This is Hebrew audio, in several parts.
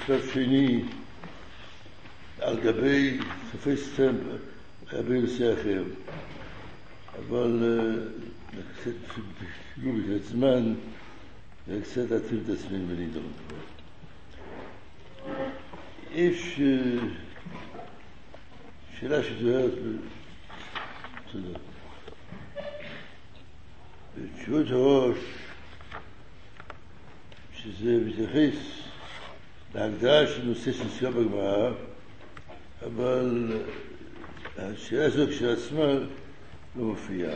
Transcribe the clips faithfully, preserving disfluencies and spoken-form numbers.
מכתב שני על גבי סופי סטמפ, לגבי נושא אחר. אבל קצת שילוב את זמן, וקצת להתחיל את עצמי בנידון. יש שאלה שתוארת, תודה. בתשובות הראש, שזה מתייחס להגדרה של נושא שנזכר בגמרא, אבל השאלה הזו כשלעצמה לא מופיעה.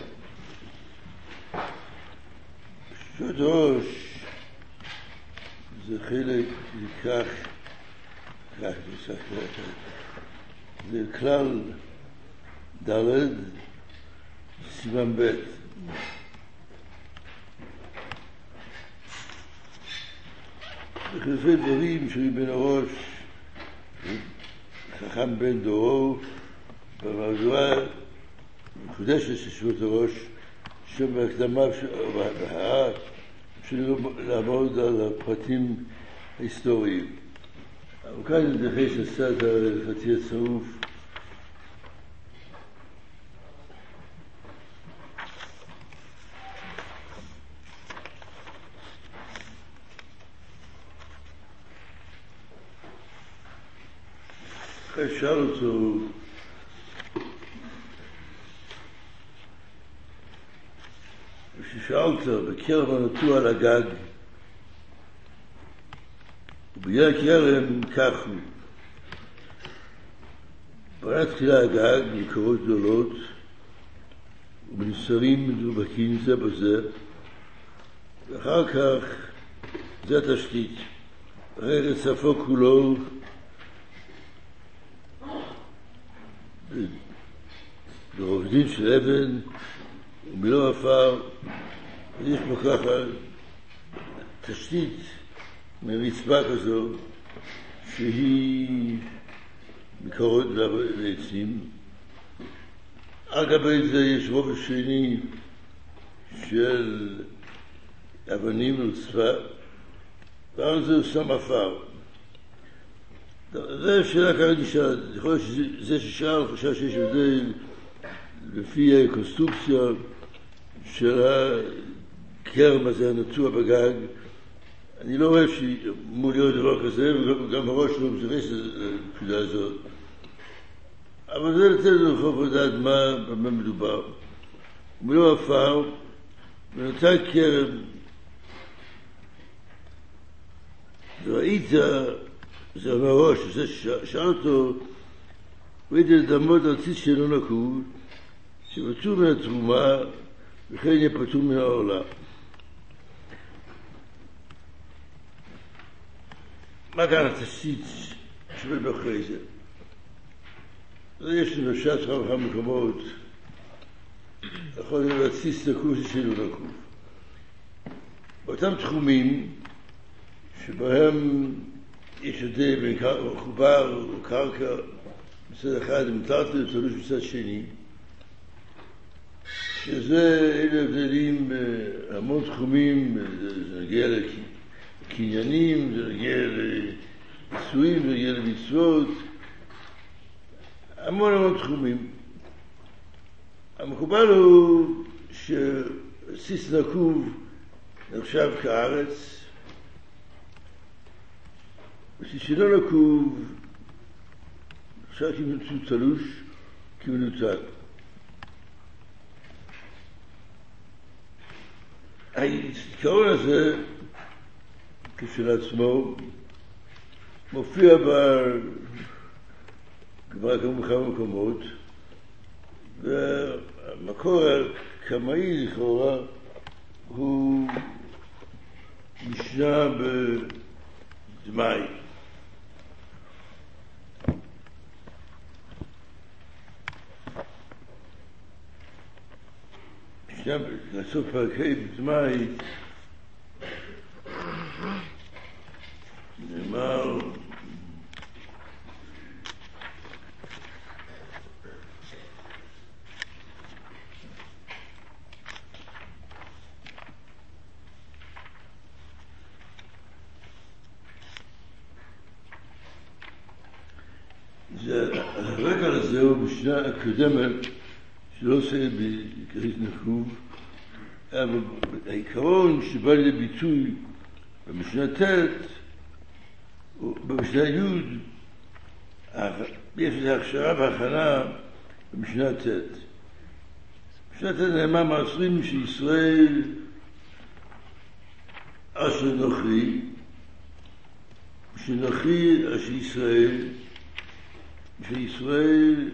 בתשובות הראש זה חלק, זה כך, כך, זה כך, זה כלל ד' סימן ב'. וכזה דברים שהיו בין הראש, חכם בן דורו, במהדורה מקודשת של תשובות הראש, שם בהקדמה ובהערה, בשביל לעמוד על הפרטים ההיסטוריים. אבל כאן נתייחס לצד ההלכתי הצרוף. אחרי שאל אותו וששאלת בקרב הנטוע על הגג וביד כרם כך הוא בנה תחילה הגג מקורות גדולות ובנסרים מדובקים זה בזה, ואחר כך זה התשתית, אחרי רצפו כולו ברובדים של אבן ומלוא עפר, ויש פה ככה תשתית מרצפה כזו שהיא מקורות לעצים. על גבי זה יש רובד שני של אבנים ורצפה, ועל זה הוא שם עפר. זה שאלה כרגע נשאלת, יכול להיות שזה ששאל חושב שיש הבדל לפי הקונסטרוקציה של הכרם הזה הנטוע בגג. אני לא רואה שמול להיות דבר כזה, וגם הראש לא מתייחס לפקודה הזאת. אבל זה לתת לנו חוף לדעת מה, במה מדובר. מלוא עפר, ונוצר כרם, וראית, זה אומר ראש, זה שאל אותו, ראית לדמות על ציץ שאינו נקוב, שפטור מן התרומה, וכן יהיה פטור מן העולה. מה כאן התשתית שבל באחרי זה? יש לנו שעת חמכה מקומות, יכול להיות ציץ נקוב שאינו נקוב. באותם תחומים שבהם יש הבדל בין מחובר או קרקע מצד אחד ומטלטל ותלוש מצד שני, שזה אלה הבדלים בהמון תחומים, זה נגיע לקניינים, זה נגיע לנישואים, זה נגיע למצוות, המון המון תחומים. המקובל הוא שציץ נקוב נחשב כארץ, ושלא נקוב אפשר כמנצור תלוש כמנוצל. העיקרון הזה כשלעצמו מופיע בגמרא בכמה מקומות, והמקור הקמאי לכאורה הוא משנה בדמאי. שם לסוף פרקי בדמאי נאמר הזה הוא בשנה הקודמת, שלא עושה בקרית נקוב, אבל העיקרון שבא לידי ביטוי במשנה ט' במשנה י' יש איזו הכשרה והכנה במשנה ט'. במשנה ט' נאמר מעשרים שישראל אשר נוכרי, שנוכרי אשר ישראל, שישראל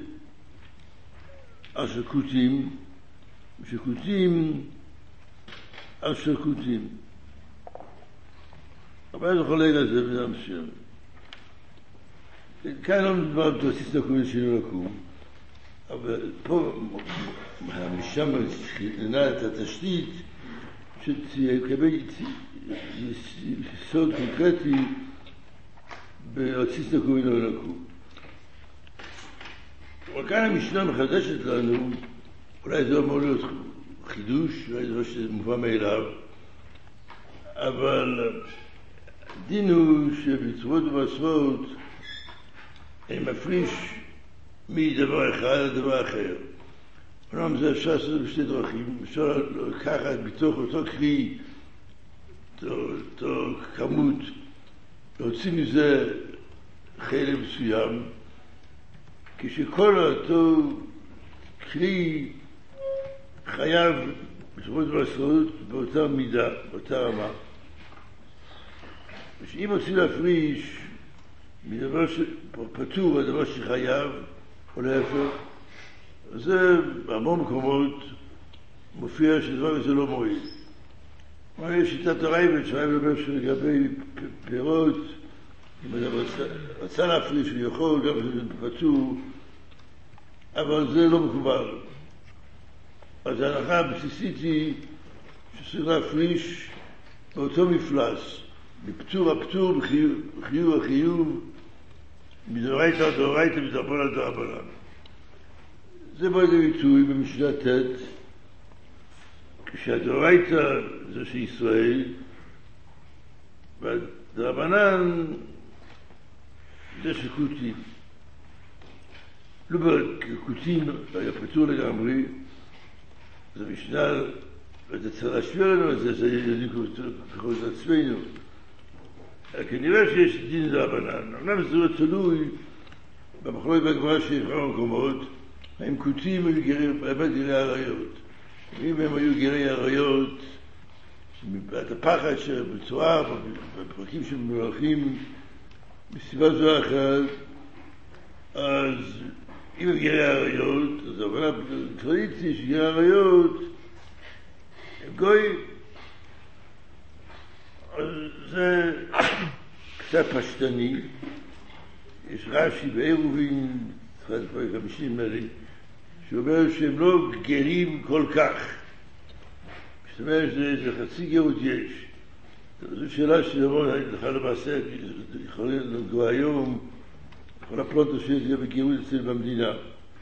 אשר כותים, שכותים אשר כותים. אבל אני חולק על זה בנם מסוים. כאן לא מדבר בתוסיס נקום ושינוי נקום, אבל פה המשם ננה את התשתית שתקבל יסוד קונקרטי בתוסיס נקום ושינוי נקום. אבל כאן המשנה מחדשת לנו, אולי זה אמור להיות חידוש, אולי זה לא שמובן מאליו, אבל דין הוא שבצורות ובעשרות הם מפריש מדבר אחד לדבר אחר. אומנם זה אפשר לעשות בשתי דרכים, אפשר לקחת בתוך אותו קרי, אותו כמות, להוציא מזה חלק מסוים, כשכל אותו קרי חייב בסופו של דבר באותה מידה, באותה רמה. ושאם רוצים להפריש מדבר שפטור, הדבר שחייב, או להפך, זה בהמון מקומות מופיע שדבר הזה לא מועיל. כלומר, יש שיטת הרייבד, שהרייבד אומר שלגבי פירות, אם אדם רצה להפריש, הוא יכול, גם שזה פטור, אבל זה לא מקובל. אז ההנחה הבסיסית היא שצריך להפריש באותו מפלס, בפטור הפטור, בחיוב החיוב, מדאורייתא עד דאורייתא, מדרבנן עד דרבנן. זה בא לידי ביטוי במשנה ט', כשהדאורייתא זה של ישראל, והדרבנן זה של כותים. לא בכותים היה פטור לגמרי, זה משנה, וזה צריך להשפיע לנו, זה זה יודעים ככל את עצמנו. כנראה שיש דין דרבנן, אמנם זה לא תלוי במחלוקת בגמרא שיבחר במקומות, האם כותים היו באמת גירי עריות. אם הם היו גירי עריות, מפאת הפחד שבצורה, בפרקים שמלכים מסיבה זו אחת, אז אם הם גירי עריות, אז ההבנה כללית היא שגירי עריות הם גויים. אז זה קצת פשטני. יש רש"י בעירובין, אחד פעמים חמישים מלי, שאומר שהם לא גרים כל כך. זאת אומרת שזה חצי גאות יש. זו שאלה שאומר, לך למעשה, יכול לגוע היום, כל הפלונטו שיש גם בגירות אצל במדינה.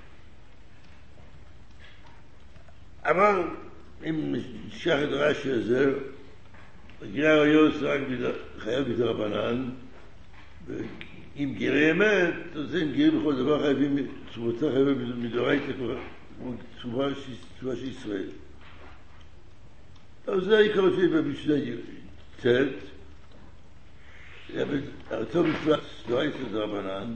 אבל אם נשכח את הרש"י הזה, גירי עריות זה רק חייב מדרבנן, ואם גירי אמת, אז הם גירים בכל דבר חייבים, צורתה חייבים מדאורייתא, כמו צורה של ישראל. אז זה העיקר שלי במשנה ט', אותו מפלס דאורייתא דרבנן,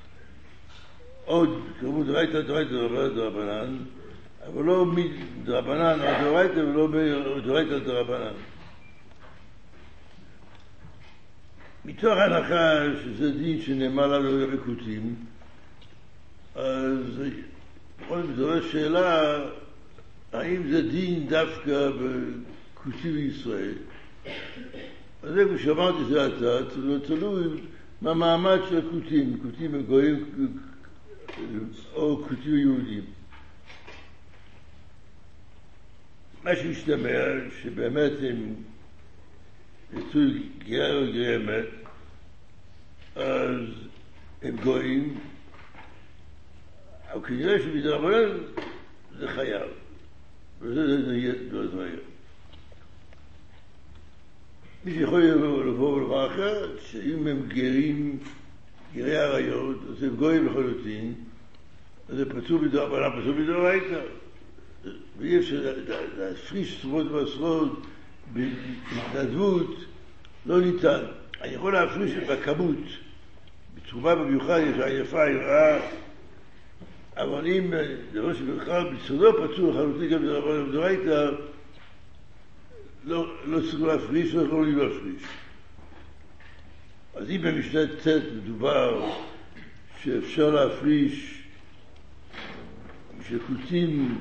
עוד כמו דאורייתא דאורייתא דרבנן, אבל לא מדרבנן או דאורייתא ולא מדאורייתא דרבנן. מתוך ההנחה שזה דין שנאמר לנו לגבי כותים, אז בכל זאת שאלה האם זה דין דווקא בכותים בישראל. אז זה כמו שאמרתי זה עתה, זה תלוי מה המעמד של הכותים, כותים הגויים או כותים יהודים. מה שמשתמע שבאמת הם יצאו גירה או גירה אמת, אז הם גויים, אבל כנראה שמדרבנן זה חייב, וזה יהיה לא יהיה. מי שיכול לבוא ולומר אחרת, שאם הם גרים, גרי עריות, אז הם גויים לחלוטין, זה פצור מדרבנן, פצור מדאורייתא. ואי אפשר להפריש תרומות ומעשרות בהתנדבות, לא ניתן. אני יכול להפריש בכמות, בתרומה במיוחד, יש עייפה, יראה, אבל אם דבר שבכלל ביסודו פצור לחלוטין גם מדרבנן ומדאורייתא, לא, לא צריך להפריש, לא יכולים להפריש. אז אם במשנה ט' מדובר שאפשר להפריש שקוטים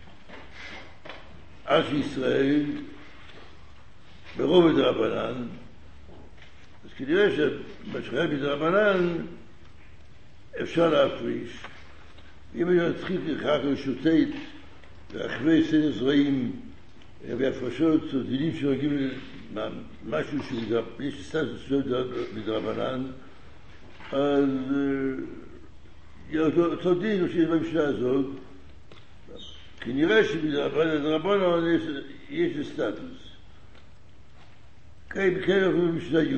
אש ישראל ברובד רבנן, אז כנראה שבשחיה מדרבנן אפשר להפריש. אם אני נתחיל לכך לשוטט ואחרי סדר זרעים והפרשות או דינים שנוגעים משהו שיש סטטוס מדרבנן, אז אותו דין שיש במשנה הזאת, כי נראה שבדרבנן יש סטטוס. כן, כן, אנחנו במשנה י'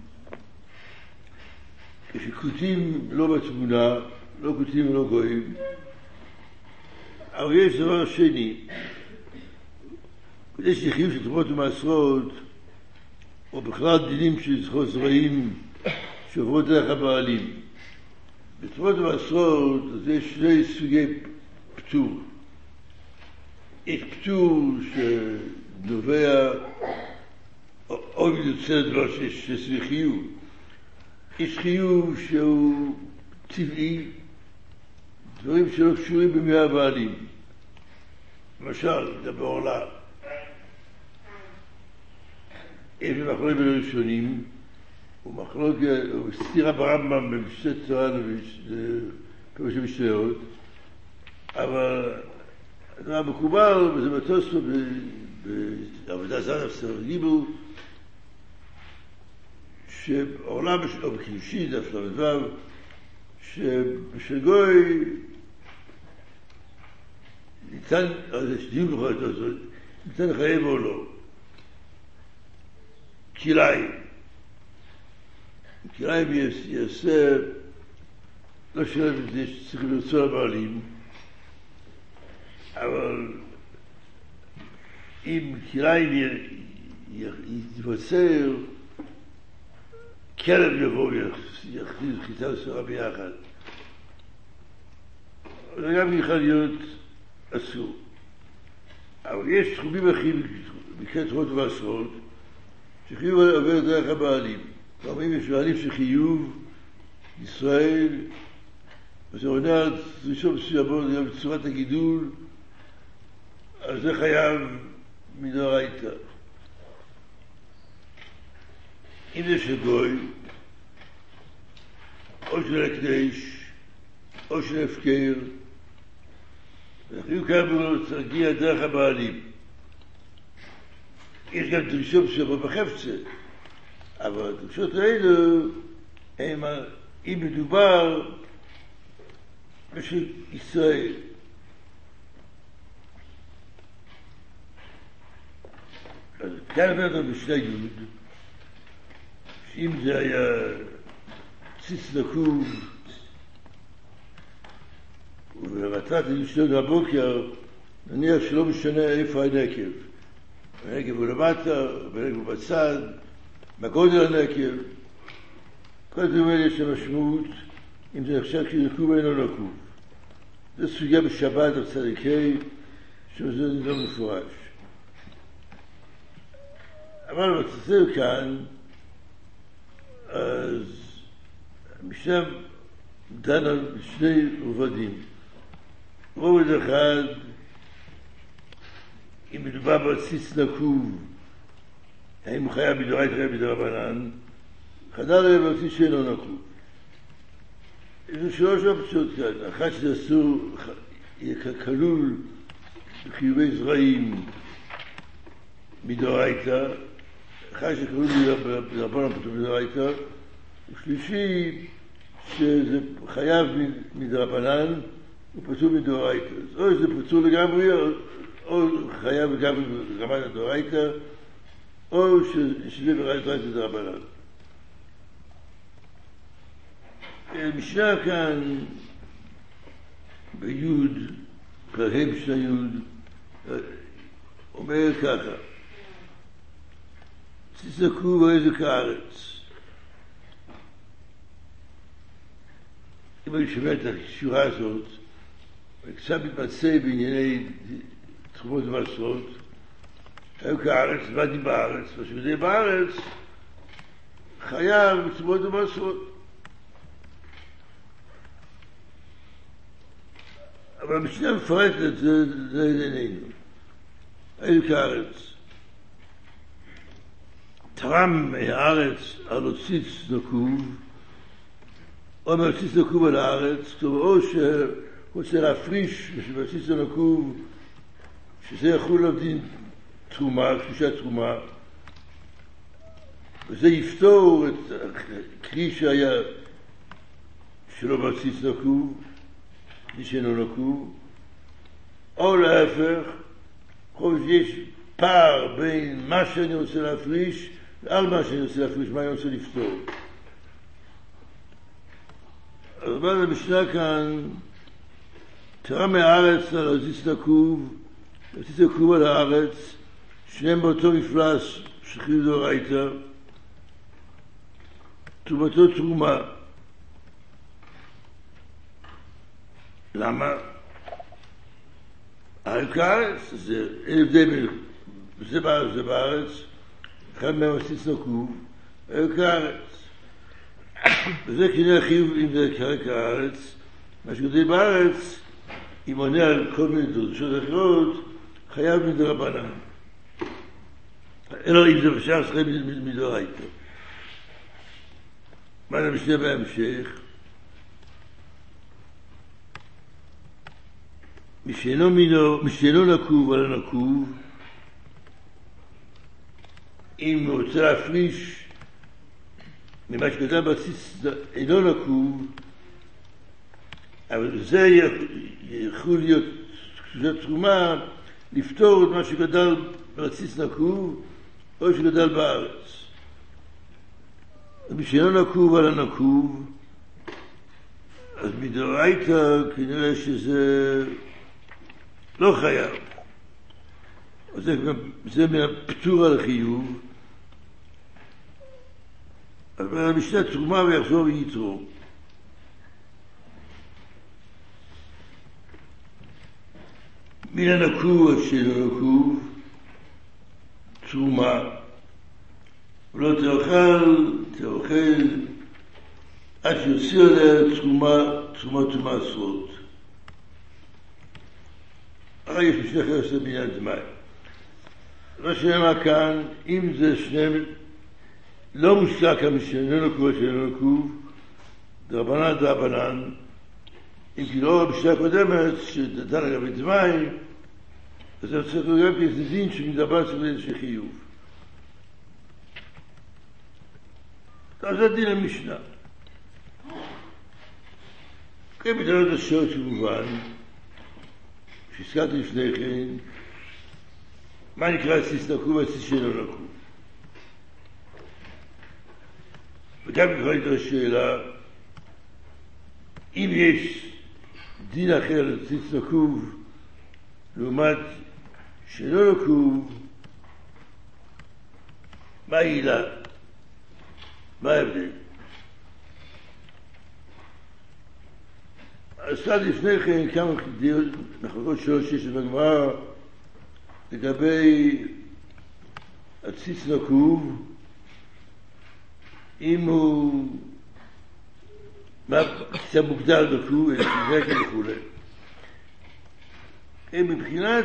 כשכותים לא בתמונה, לא כותים ולא גויים, אבל יש דבר שני, יש חיוב של תרומות ומעשרות, או בכלל דינים של זכות זרעים שעוברות דרך הבעלים. בתרומות ומעשרות יש שני סוגי פטור. יש פטור שנובע או מיוצא דבר שיש חיוב. יש חיוב שהוא טבעי, דברים שלא קשורים במי הבעלים. למשל, דבר עולה. יש מחלוקת בין הראשונים, ומחלוקת, וסתירה ברמב"ם במשנה תורה ופירוש המשניות, אבל הדבר מקובל, וזה בתוספות בעבודה זרה בספר גיבול, שעולם או בקידושין, דף ל"ו, שבשל גוי ניתן, אז יש דיון בכל זאת, ניתן לחייב או לא. כלאיים. כלאיים יעשה, לא שלב את זה שצריך לרצות לבעלים, אבל אם כלאיים יבצר, כלב יבוא ויחזיז חיטה וסורה ביחד. זה גם יכול להיות אסור. אבל יש תחומים אחרים בקראת תרומות ומעשרות, שחיוב עובר דרך הבעלים. כלומר, אם יש בעלים של חיוב ישראל, וזה עונה על דרישות מסוימות, גם בצורת הגידול, אז זה חייב מדאורייתא. אם זה של גוי, או של הקדש, או של הפקר, החיוב כאן צריך להגיע דרך הבעלים. יש גם דרישות מסוימות בחפצה, אבל הדרישות האלו הם, אם מדובר בשביל ישראל. אז כאן עברנו בשני י' שאם זה היה ציץ נקוב ולמטרת לשלוט הבוקר, נניח שלא משנה איפה הנקב. הנקב הוא למטה, הנקב הוא בצד, בגודל הנקב. כל דבר יש משמעות, אם זה נחשב כשנקוב אינו נקוב. זה סוגיה בשבת על צדיקי, שזה לא מפורש. אבל בצדק כאן, אז המשנה דן על שני רובדים. רובד אחד, אם מדובר בציץ נקוב, האם הוא חייב מדאורייתא חייב מדרבנן, חדל לב בציץ שאינו נקוב. יש שלוש אופציות כאן, אחת שזה אסור, יהיה כלול בחיובי זרעים מדאורייתא, אחת שכלול מדרבנן פטור מדאורייתא, ושלישי שזה חייב מדרבנן ופטור מדאורייתא. או שזה פטור לגמרי, או חייב לגמרי ברמת הדאורייתא, או שזה ברמת מדרבנן. המשנה כאן ביוד, כלהם של היוד, אומר ככה, תסתכלו באיזה כארץ. אם אני שומע את השורה הזאת, אני קצת מתמצא בענייני תחומות ומסורות, היו כארץ, באתי בארץ, מה שיודע בארץ, חייב בתחומות ומסורות. אבל המשנה מפרטת את זה לעינינו. איזה כארץ. תרם מהארץ על הוציץ נקוב, או מהוציץ נקוב על הארץ, או שהוא רוצה להפריש מהוציץ נקוב, שזה יכול להבדין תרומה, קדושת תרומה, וזה יפתור את הקרי שהיה שלא מהוציץ נקוב, מי שאינו נקוב, או להפך, כל שיש פער בין מה שאני רוצה להפריש ועל מה שאני רוצה להפריש, מה אני רוצה לפתור. אז בעד המשנה כאן, תרם מהארץ על הוציץ נקוב, הוציץ נקוב על הארץ, שניהם באותו מפלס שחיל דאורייתא, תרומתו תרומה. למה? על כארץ, זה אין הבדל בין זה בארץ, זה בארץ, אחד מהם הוציץ נקוב, על כארץ. וזה כנראה חיוב אם זה כרק הארץ, מה שגודל בארץ, אם עונה על כל מיני דרשות אחרות, חייב מדרבנן. אלא אם זה בשער שחייב מדאורייתא. מה המשנה בהמשך? משאינו מינו, משאינו נקוב על הנקוב, אם הוא רוצה להפריש ממה שגדל בציץ אינו נקוב, אבל זה יכול להיות קדושת תרומה, לפתור את מה שגדל בציץ נקוב, או שגדל בארץ. משאינו נקוב על הנקוב, אז מדאורייתא כנראה שזה לא חייב. אז זה, זה מהפטור על החיוב. אבל המשנה תרומה ויחזור ויתרו. מן הנקוב עד שאינו נקוב, תרומה. ולא תאכל, תאכל, עד שיוציא עליה תרומה, תרומה תרומה עשרות. הרי יש משנה אחרת עושה בעניין דמי. מה שנאמר כאן, אם זה שניהם לא מושלק המשנה נקוב שאינו נקוב, דרבנן דרבנן, אם כי לא בשנה הקודמת שדן לגבי דמי, אז זה צריך לגבי איזה דין שמדבר צריך לאיזה חיוב. אז זה דין המשנה. כן, בדלות השעות כמובן, שהזכרתי לפני כן, מה נקרא ציץ נקוב וציץ שאינו נקוב? וגם יכולה להיות השאלה, אם יש דין אחר לציץ נקוב, לעומת שאינו נקוב, מה העילה? מה ההבדל? אז קצת לפני כן כמה מחלקות שלוש שיש בגמרא לגבי הציץ נקוב, אם הוא קצת מוגדל נקוב, אלא כנראה וכו'. מבחינת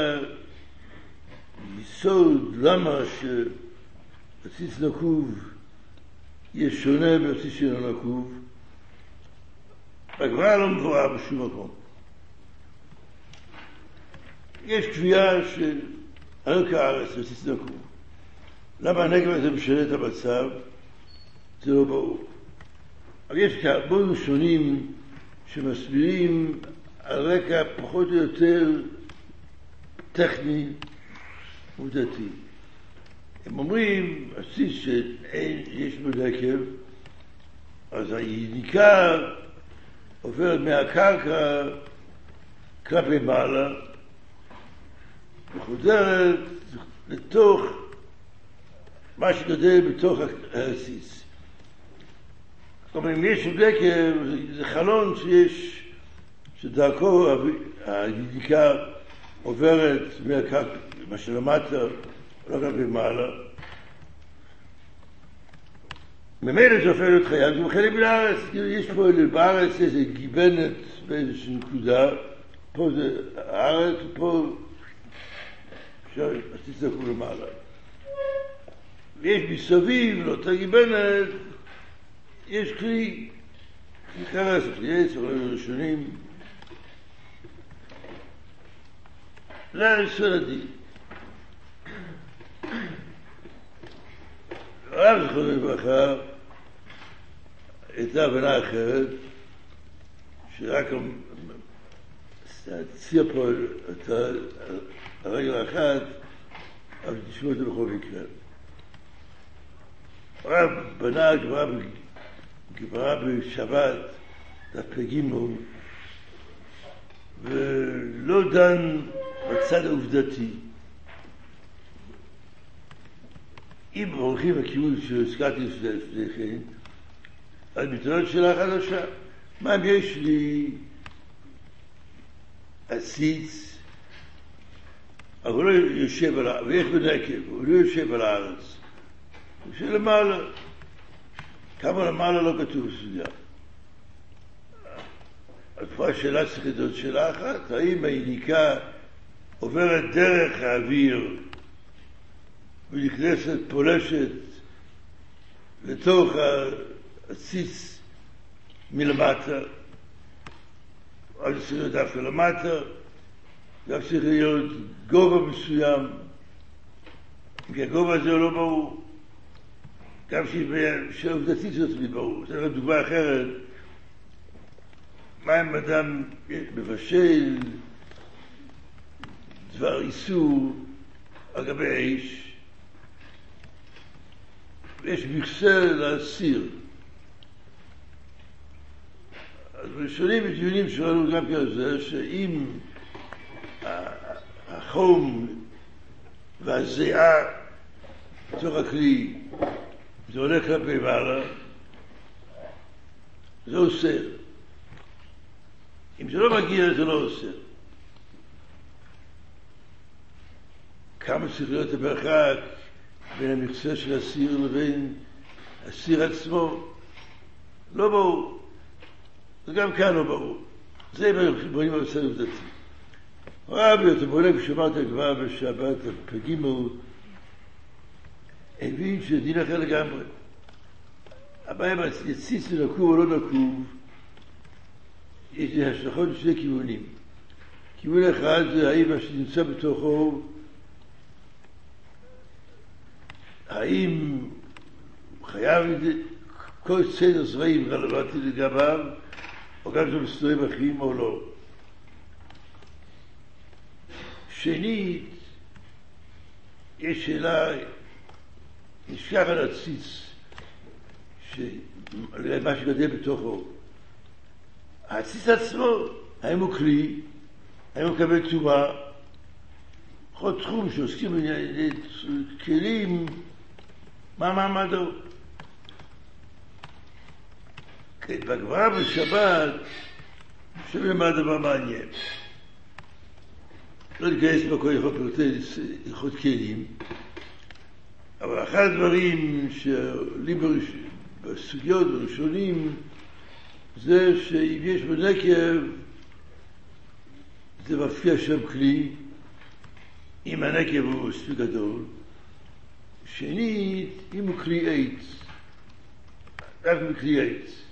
היסוד, למה שהציץ נקוב יש שונה מהציץ שאינו נקוב, הגמרא לא מבואר בשום מקום. יש קביעה שעל כארץ הציץ נקוב. למה הנגב הזה משנה את המצב? זה לא ברור. אבל יש כהרבה שונים שמסבירים על רקע פחות או יותר טכני עובדתי. הם אומרים, הציץ שיש בו נקב, אז היניקה עוברת מהקרקע כלפי מעלה, וחוזרת לתוך מה שגדל בתוך העסיס. זאת אומרת, אם יש דקר, זה חלון שיש, שדרכו הידיקה עוברת מה שלמטה, לא כלפי מעלה. ממילא זה הופך להיות חייב, זה מחלק בארץ, יש פה בארץ איזו גיבנת באיזושהי נקודה, פה זה הארץ, פה אפשר, אז תצטרכו למעלה. ויש מסביב, לאותה גיבנת, יש כלי, כלי חרס, כלי עץ, אולי ראשונים. זה היסוד הדין. הרב זכרונו לברכה הייתה הבנה אחרת, שרק הציע פה את הרגל האחת, אבל תשמעו את זה בכל מקרה. הרב בנה גמרא בשבת, דף ג', ולא דן בצד העובדתי. אם הולכים לכיוון שהזכרתי לפני כן, אז מתנות שאלה חדשה. מה אם יש לי עציץ, אבל הוא לא יושב על הארץ, ויש בנקב, הוא לא יושב על הארץ. הוא יושב למעלה. כמה למעלה לא כתוב סוגיה. אז פה השאלה צריכה להיות שאלה אחת, האם היניקה עוברת דרך האוויר ונכנסת, פולשת לתוך העציץ מלמטה, אז צריך להיות דווקא למטה, גם צריך להיות גובה מסוים, כי הגובה הזה הוא לא ברור, גם שהעובדתית זאת לי ברור. זה דוגמה אחרת, מה אם אדם מבשל דבר איסור על גבי אש, ויש מכסה להסיר. אז ראשונים ודיונים שראינו גם כן זה, שאם החום והזיעה בתוך הכלי זה הולך כלפי מעלה, זה אוסר. אם זה לא מגיע, זה לא אוסר. כמה צריך להיות המרחק בין המכסה של הסיר לבין הסיר עצמו? לא ברור. וגם כאן לא ברור. זה בונים על סדר עובדתי. רבי, אתה בולק ושמעת כבר בשבת פגימו, הבין שדין אחר לגמרי. הבעיה יציץ לנקוב או לא נקוב, יש לי השלכות בשני כיוונים. כיוון אחד זה האם מה שנמצא בתוכו, האם חייב כל סדר זרעים רלוונטי לגביו, או גם זה מסתובב אחים או לא. שנית, יש שאלה, נשכח על הציץ, מה שגדל בתוכו. הציץ עצמו, האם הוא כלי, האם הוא מקבל תשומה, בכל תחום שעוסקים בכלים, מה מעמדו? כן, בגמרא בשבת, שומעים מה הדבר מעניין. לא ניכנס בכל יכול פרטי הלכות כלים, אבל אחד הדברים שעולים בסוגיות הראשונים, זה שאם יש בנקב, זה מפקיע שם כלי, אם הנקב הוא מספיק גדול. שנית, אם הוא כלי עץ, רק מכלי עץ.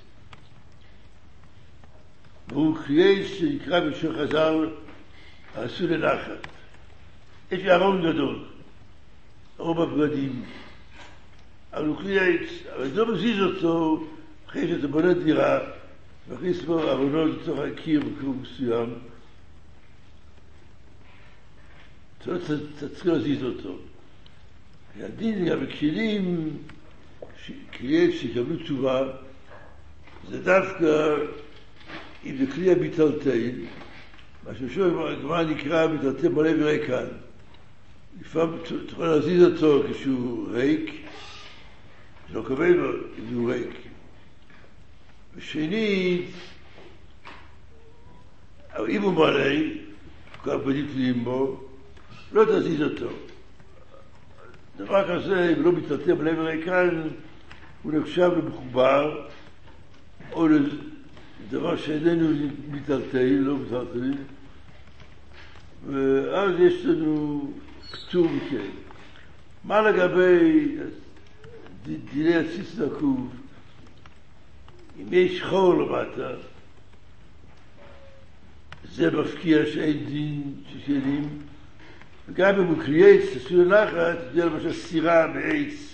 והוא כלי עץ שנקרא בשביל חז"ל, עשו לנחת. יש לי ארון גדול, ארון בבגדים, אבל הוא כלי עץ, אבל זה לא מזיז אותו אחרי שאתה בונה דירה, מכניס בו ארונות לתוך הקיר בכיוון מסוים, אתה לא צריך להזיז אותו. הדין גם בכלים, כלי עץ שיקבלו תשובה, זה דווקא אם זה כלי הביטלטל, מה ששואל, הגמרא נקרא מתרתי מלא וריקן. לפעמים תוכל להזיז אותו כשהוא ריק, שלא קבל לו אם הוא ריק. ושנית, אבל אם הוא מלא, כל הפנים תלויים בו, לא תזיז אותו. דבר כזה, אם לא מתרתי מלא וריקן, הוא נחשב למחובר, או לדבר שאיננו מתרתי, לא מתרתי, ואז יש לנו פטור מכן. מה לגבי דיני הציץ נקוב? אם יש חור למטה, זה מפקיע שאין דין שכלים, וגם אם הוא קריאץ, עשו לנחת, זה למשל סירה בעץ.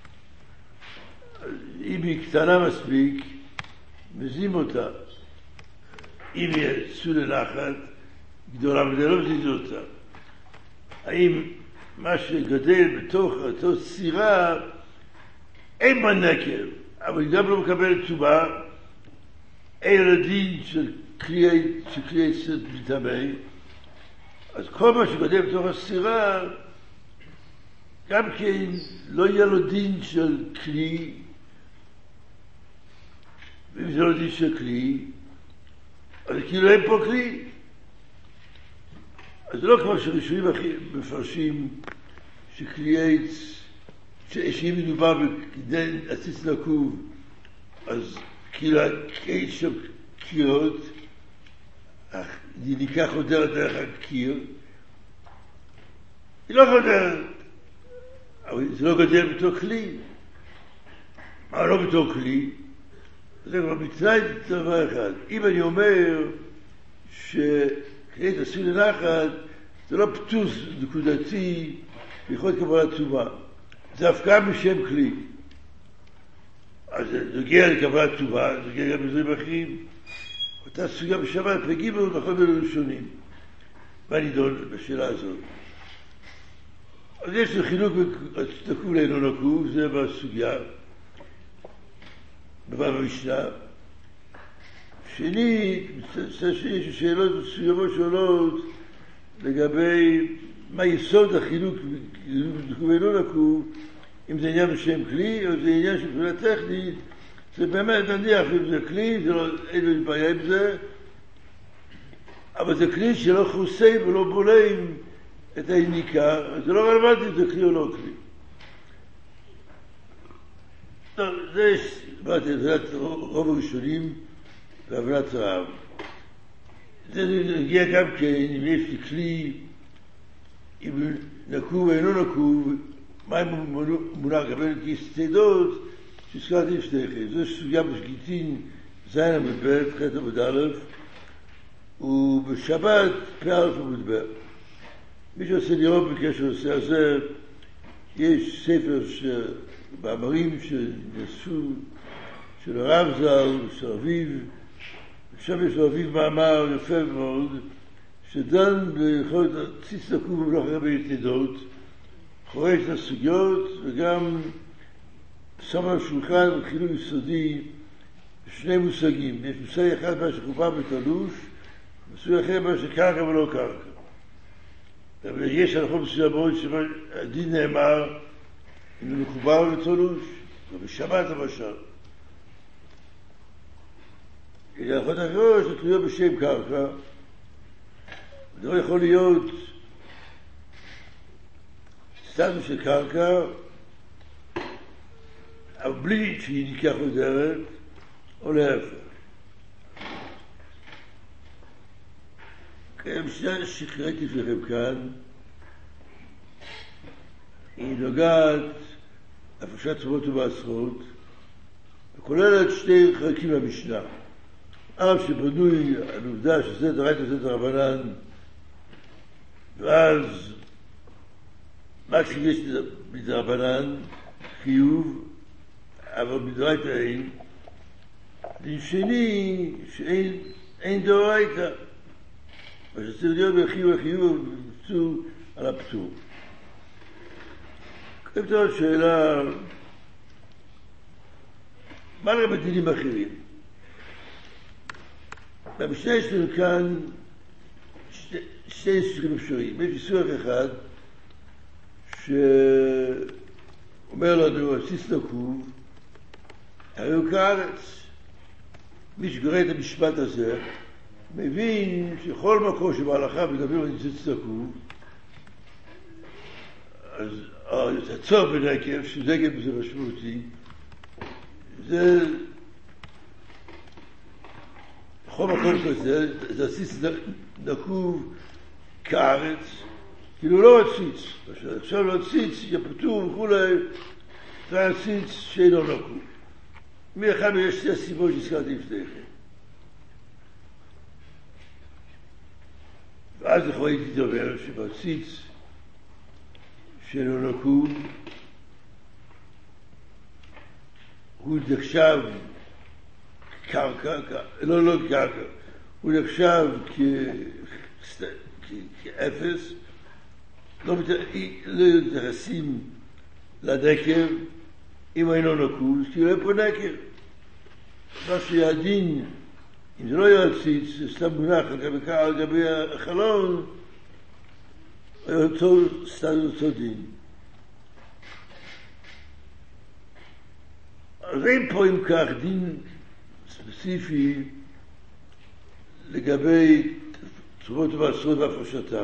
אם היא קטנה מספיק, מזים אותה. אם היא עשו לנחת, גדולה מדי לא מזיזו אותה. האם מה שגדל בתוך אותו סירה, אין בה נקב, אבל היא גם לא מקבלת תשובה, אין לדין של קריאץ מטמא, אז כל מה שגדל בתוך הסירה, גם כן לא יהיה לו דין של כלי, ואם זה לא דין של כלי, אז כאילו אין פה כלי. אז זה לא כמו שראשונים מפרשים שכלי עץ, שאם מדובר בדין הציץ נקוב, אז כאילו עץ של קירות, היא ניקח חודרת דרך הקיר, היא לא חודרת, אבל זה לא גדל בתור כלי. מה לא בתור כלי? זה כבר מתנאי דבר אחד. אם אני אומר שכלי עשוי לנחת, זה לא פטוס נקודתי, יכול להיות קבלת תשובה. זה הפקעה בשם כלי. אז זה נוגע לקבלת תשובה, זה נוגע גם בזרים אחרים. אותה סוגיה בשבת, פגיבו נכון בין ראשונים. מה נידון בשאלה הזאת? אז יש לו חילוק נקוב לאינו נקוב, זה בסוגיה. בבא במשנה. שנית, שני שאלות מסוימות שונות לגבי מה יסוד החילוק נקוב ואינו נקוב, אם זה עניין בשם כלי או זה עניין של פעולה טכנית. זה באמת נניח אם זה כלי, זה לא, אין לי בעיה עם זה, אבל זה כלי שלא חוסם ולא בולם את העיניקה, אז זה לא רלוונטי אם זה כלי או לא כלי. טוב, זה יש, אמרתי, הבנת רוב הראשונים והבנת רב. זה נגיע גם כן, אם יש לי כלי, אם נקוב ואינו נקוב, מה אם מונח גבל כיס תדות, שהזכרתי לפניכם. זו סוגיה בשגיטין זין המדבר, חטא עמוד א', ובשבת פא' המדבר. מי שעושה לראות בקשר לנושא הזה, יש ספר מאמרים שנעשו של הרב ז"ל, של אביו, ושם יש לאביו מאמר יפה מאוד, שדן ביכולת ציץ נקוב במלוך הרבה יתדות, חורש את הסוגיות, וגם שם על שולחן חילוק יסודי שני מושגים. יש מושג אחד מה שחובר בתלוש, מושג אחר מה שקרקע ולא קרקע. ויש הלכות מסוימות שהדין נאמר אם הוא מחובר בתלוש, ובשבת למשל. יש הלכות אחרות שתלויות בשם קרקע, זה לא יכול להיות סטטוס של קרקע, אבל בלי שהיא ניקח חודרת, או להפך. המשנה שקראתי לפניכם כאן, היא נוגעת הפרשת צומות ומעשרות, וכוללת שני חלקים במשנה. אב שבנוי על עובדה שזה דרייתא וזה דרבנן, ואז מה כשיש מדרבנן חיוב, אבל מדרייתא אין. דין שני שאין דאורייתא, מה שצריך להיות בחיוב וחיוב ובפטור על הפטור. כתבת עוד שאלה, מה לגבי דינים אחרים? במשנה יש לנו כאן שתי, שתי איסורים אפשריים. יש איסור אחד שאומר לנו, הציץ נקוב, הרי הוא כארץ. מי שקורא את המשפט הזה, מבין שכל מקום שבהלכה מדברים על ציץ נקוב, אז הצור בנקב, שנקב זה משמעותי, זה בכל מקום כזה, זה הציץ נקוב כארץ, כאילו לא הציץ, עכשיו לא הציץ, יפתור וכולי, זה הציץ שאינו נקוב. מאחד יש שתי הסיבות שהזכרתי לפני כן. ואז יכול הייתי לדבר שבציץ שאינו נקוב, הוא נחשב קרקע, לא, לא קרקע, הוא נחשב כאפס, לא מתייחסים לנקב, אם אינו נקוב, כי הוא לא פה נקב. מה שיעדין, אם זה לא יעציץ, זה סתם מונח על גבי החלון, אותו סתם אותו דין. אז אין פה אם כך דין ספציפי לגבי תרומות ומעשרות והפרשתם.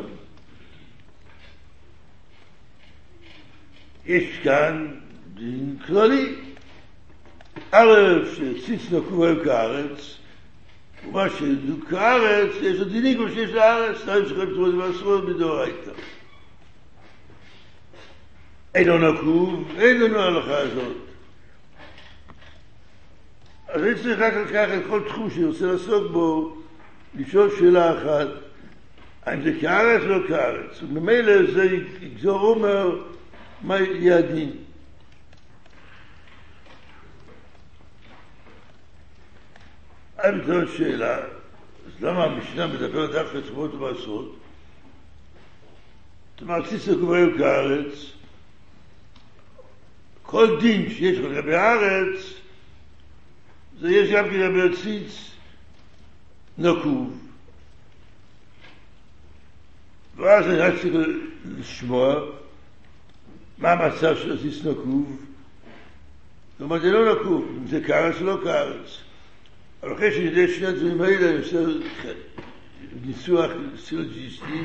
יש כאן דין כללי. א' שציץ נקוב היום כארץ, ומה שדו כארץ, יש לו דינים כמו שיש לארץ, שתיים שחיים תרומות ומעשרות מדאורייתא. אינו נקוב, אין לנו ההלכה הזאת. אז אני צריך רק לקחת את כל תחום שאני רוצה לעסוק בו, לשאול שאלה אחת, האם זה כארץ או לא כארץ? וממילא זה יגזור אומר מה יהיה הדין. אני מתאר שאלה, אז למה המשנה מדברת דווקא תרומות ומעשרות? זאת אומרת, ציץ נקוב היום כארץ, כל דין שיש לגבי הארץ, זה יש גם לגבי ציץ נקוב. ואז אני רק צריך לשמוע מה המצב של ציץ נקוב. זאת אומרת, זה לא נקוב, אם זה כארץ או לא כארץ. אבל אחרי שאני יודע שני הדברים האלה, אני עושה ניסוח סילוג'יסטי,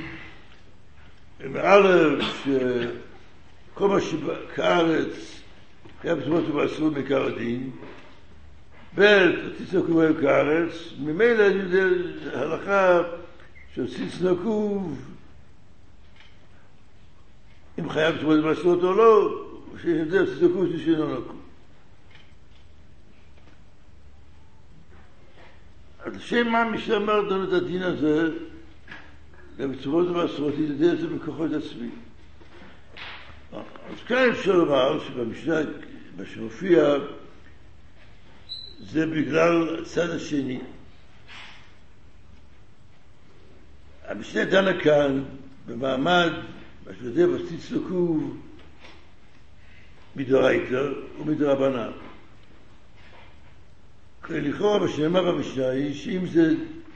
ומעלה שכל מה שכארץ קיים בתרומות ומעשרות מעיקר הדין, ב' ציץ נקוב היום כארץ, ממילא אני יודע הלכה של ציץ נקוב, אם חייב בתרומות ומעשרות או לא, שיש הבדל ציץ נקוב זה שאינו נקוב. אז לשם מה מי שאמר לנו את הדין הזה, בתרומות ומעשרות, אני יודע את זה בכוחות עצמי. אז כאן אפשר לומר שבמשנה, מה שמופיע, זה בגלל הצד השני. המשנה דנה כאן במעמד, מה שיודע בציץ נקוב, מדאורייתא ומדרבנן. לכאורה מה שנאמר במשנה היא שאם זה,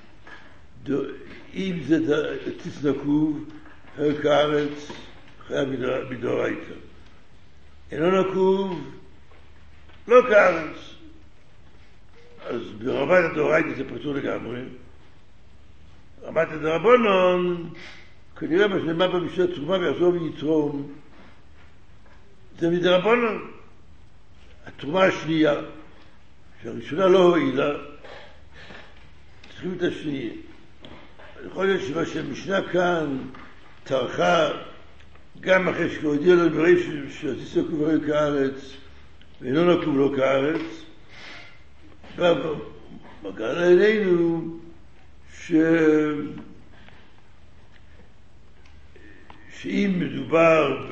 אם זה ציץ נקוב, היום כארץ, חייב מדאורייתא. אינו נקוב, לא כארץ. אז ברמת הדאורייתא זה פטור לגמרי. ברמת הדרבנן, כנראה מה שנאמר במשנה תרומה ויעזוב ויתרום, זה מדרבנן. התרומה השנייה, שהראשונה לא הועילה, צריכים את השנייה. יכול להיות שמה שהמשנה כאן טרחה, גם אחרי שהודיע לנו בראש שהציץ נקוב היום כארץ, ואינו נקוב לא כארץ, ומגלה אלינו ש... שאם מדובר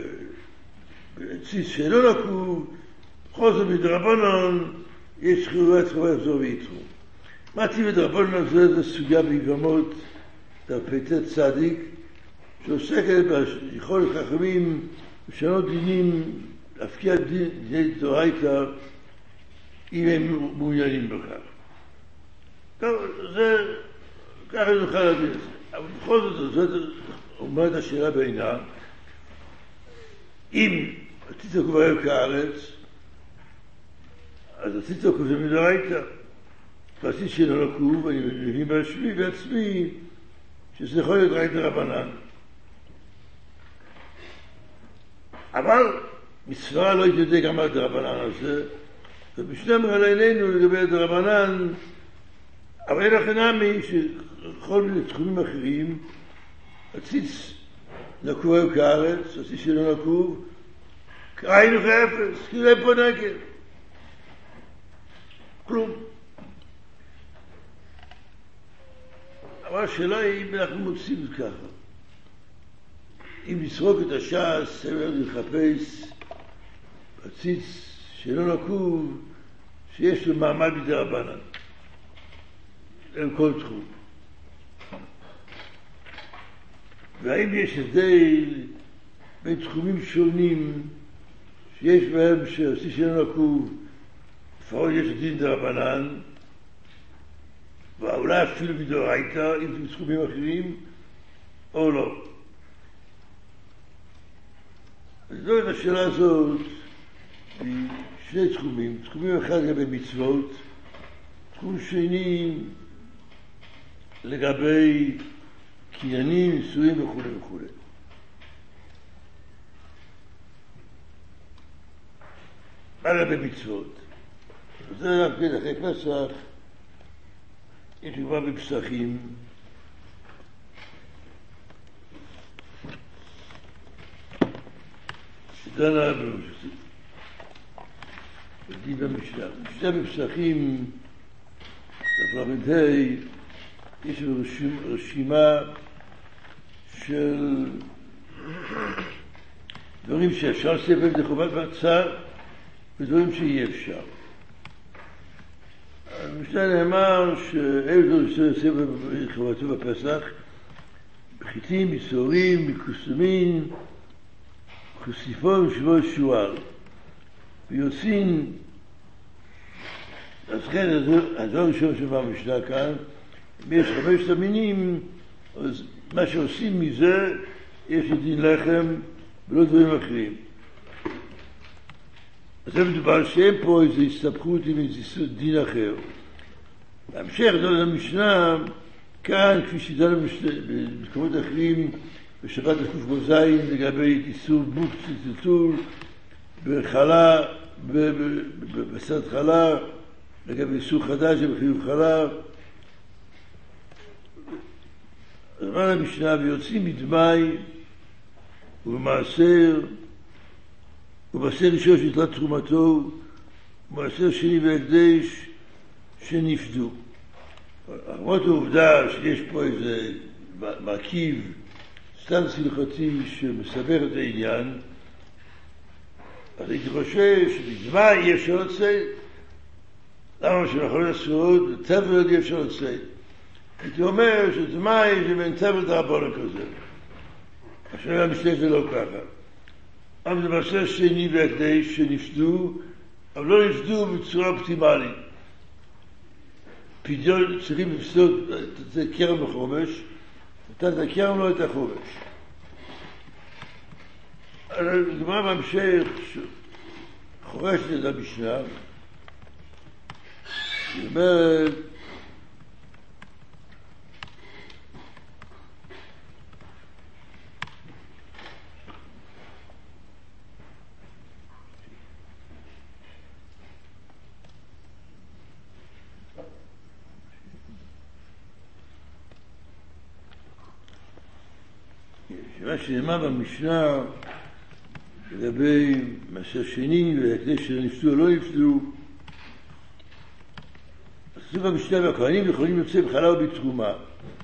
בציץ שאינו נקוב, בכל זאת מדרבנן יש חיובי תרומה יחזור ויתרום. מה טיב מדרבנן זה? זה סוגיה ביבמות תרפ"ט צדיק, שעוסקת ביכולת חכמים לשנות דינים, להפקיע דיני דאורייתא אם הם מעוניינים בכך. טוב, זה, ככה נוכל להבין את זה. אבל בכל זאת, זאת אומרת השאלה בעינה, אם הציץ עקוב הרב כארץ, אז הציץ עקוב זה מדרייתא. והציץ שאינו עקוב, אני מבין בעצמי בעצמי, שזה יכול להיות רייתא רבנן. אבל מצווה לא יתיידע גם על דרבנן הזה, ובשני אמר עלינו לגבי דרבנן, אבל אין לכם נמי שבכל מיני תחומים אחרים, הציץ נקוב היום כארץ, הציץ שלא נקוב, היינו כאפס, כאילו אין פה נגד. כלום. אבל השאלה היא אם אנחנו מוצאים את ככה. אם נסרוק את השעס, סמר לחפש, הציץ שלא נקוב, שיש לו מעמד מדרבנן. אין כל תחום. והאם יש הבדל בין תחומים שונים שיש בהם שהציץ שלא נקוב, לפחות יש דין דרבנן, ואולי אפילו מדאורייתא, אם זה תחומים אחרים, או לא. אז את השאלה הזאת היא שני תחומים. תחומים אחד לגבי מצוות, תחום שני לגבי קניינים, נישואים וכו' וכו'. מה לגבי מצוות? זה רק כן, אחרי פסח, יש כבר בפסחים, שדנה בדין במשנה. משנה בפסחים, בפרמנטי, יש רשימה של דברים שאפשר לספר לחובת מעצר ודברים שאי אפשר. במשנה נאמר שאלו דברים לספר לחובתו בפסח, חיטים, מסורים, מקוסמין, חוסיפון ושבוע שועל. ויוצאים, אז כן, הדבר ראשון שבא במשנה כאן, אם יש חמשת המינים, אז מה שעושים מזה, יש דין לחם ולא דברים אחרים. אז זה מדובר שאין פה איזו הסתבכות עם איזה דין אחר. בהמשך, זאת המשנה, כאן, כפי שדנו במקומות אחרים, בשבת הקוף בוזיים, לגבי איסור בוק צלצול, בחלה, בסד חלה, לגבי איסור חדש ובחיוב חלה. אמר המשנה, ויוצאים מדמי ובמעשר, ובמעשר ראשון שנתלת תרומתו, ובמעשר שני והקדש שנפדו. למרות העובדה שיש פה איזה מרכיב סתם סלחתי שמסבר את העניין, אז הייתי חושב שבדמי אי אפשר לצאת. למה שבכל הסעוד, טבל אי אפשר לצאת. הייתי אומר שדמי זה בין טבל דרבנן כזה. עכשיו המשנה זה לא ככה. אבל זה מעשר שני והקדש שנפדו, אבל לא נפדו בצורה אופטימלית. פדיון צריכים לפסוד את הכרם בחומש, נתן את הכרם לא את החומש. הגמרא בהמשך חורשת את המשנה, היא אומרת מה שנאמר במשנה לגבי מעשר שני והקדש שנפדו או לא נפדו, כתוב במשנה והכהנים יכולים לצאת בחלה ובתרומה.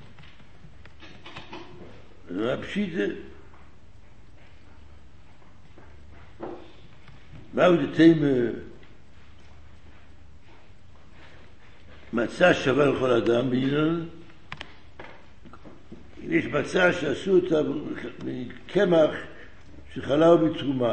אז מה פשיט זה? מהו דתיים מצה שווה לכל אדם בעניין? יש מצה שעשו אותה מקמח שחלה ובתרומה.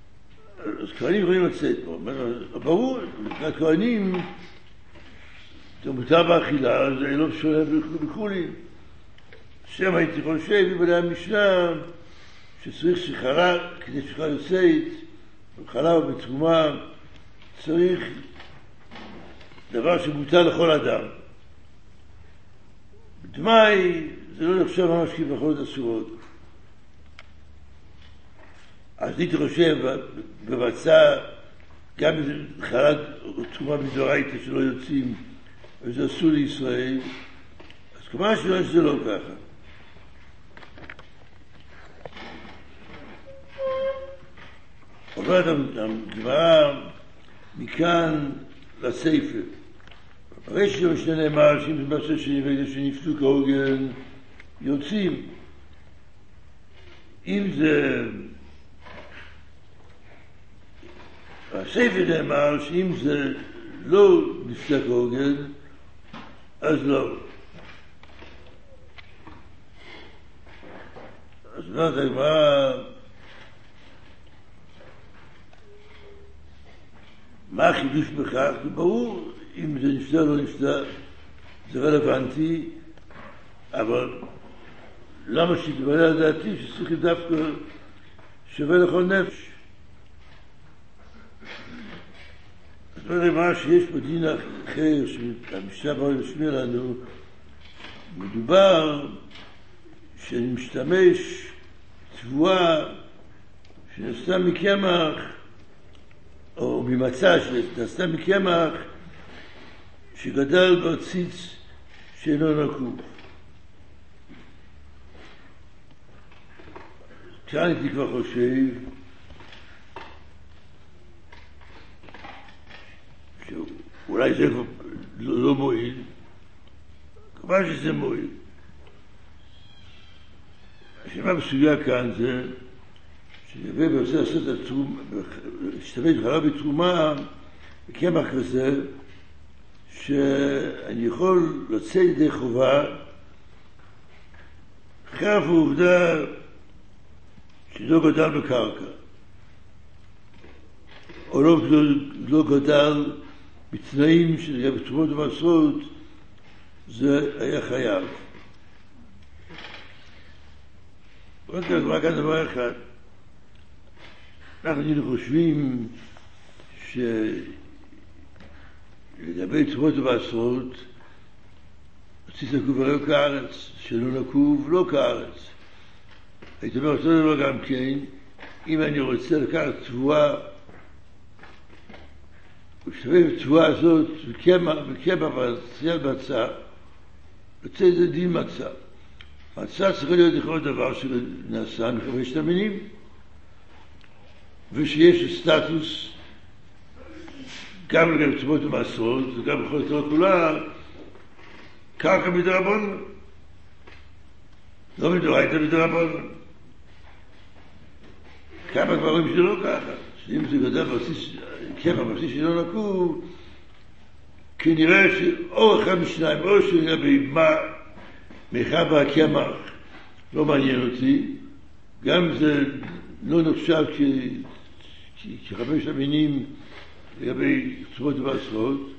אז כהנים יכולים לצאת פה. ברור, הכהנים זה מותר באכילה, זה לא שונה בחולין. שם הייתי חושב, בבני המשנה, שצריך שחלב, כדי שחלב יוצאת, חלב בתרומה, צריך דבר שמותר לכל אדם. בדמי זה לא נחשב ממש כבחולות אסורות. אז הייתי חושב בבצע, גם אם חלב תרומה מדאורייתא שלא יוצאים, וזה אסור לישראל, אז כמובן שלא שזה לא ככה. עוברת הגמרא מכאן לספר. הרי שמשנה נאמר שאם זה מעשה שני שנפתו כהוגן יוצאים. אם זה הספר נאמר שאם זה לא נפתח כהוגן אז לא. אז אומרת הגמרא, מה החידוש בכך? ברור, אם זה נפתח או לא נפתח, זה רלוונטי, אבל למה שתתבלה על דעתי שצריך דווקא שווה לכל נפש? זאת אומרת, מה שיש פה דין אחר, שהמשנה ברור משמיע לנו, מדובר שאני משתמש תבואה שנעשתה מקמח, או ממצע שנעשתה מקמח, שגדל בציץ שאינו נקוב. כאן הייתי כבר חושב שאולי זה לא, לא מועיל, כמובן שזה מועיל. השאלה בסוגיה כאן זה שווה ועושה לעשות את התרומה, להשתמש בחלב בתרומה, בקמח כזה, שאני יכול לצאת ידי חובה, חרף העובדה שלא גדל בקרקע, או לא, לא גדל בתנאים של בתרומות ומעשרות, זה היה חייב. רק כאן דבר אחד, אנחנו היינו חושבים שלגבי תרומות ומעשרות, רציתי נקוב הרי כארץ, שלא נקוב לא כארץ. הייתי אומר אותו דבר גם כן, אם אני רוצה לקחת תבואה, ושתביא בתבואה הזאת, בקמח ועשיית מצה, יוצא איזה דין מצה. מצה צריך להיות לכל דבר שנעשה מחמשת המינים, ושיש סטטוס, גם לגבי תרומות ומעשרות, וגם בכל התורה כולה, קרקע מדרבנן. לא מדאורייתא מדרבנן. כמה דברים שלא ככה, שאם זה גדל בבסיס, קמח בבסיס שלא נקוב, כנראה שאו אחד משניים, או שלגבי מה מאחד והקמח לא מעניין אותי, גם זה לא נחשב כחמש המינים לגבי תרומות ומעשרות,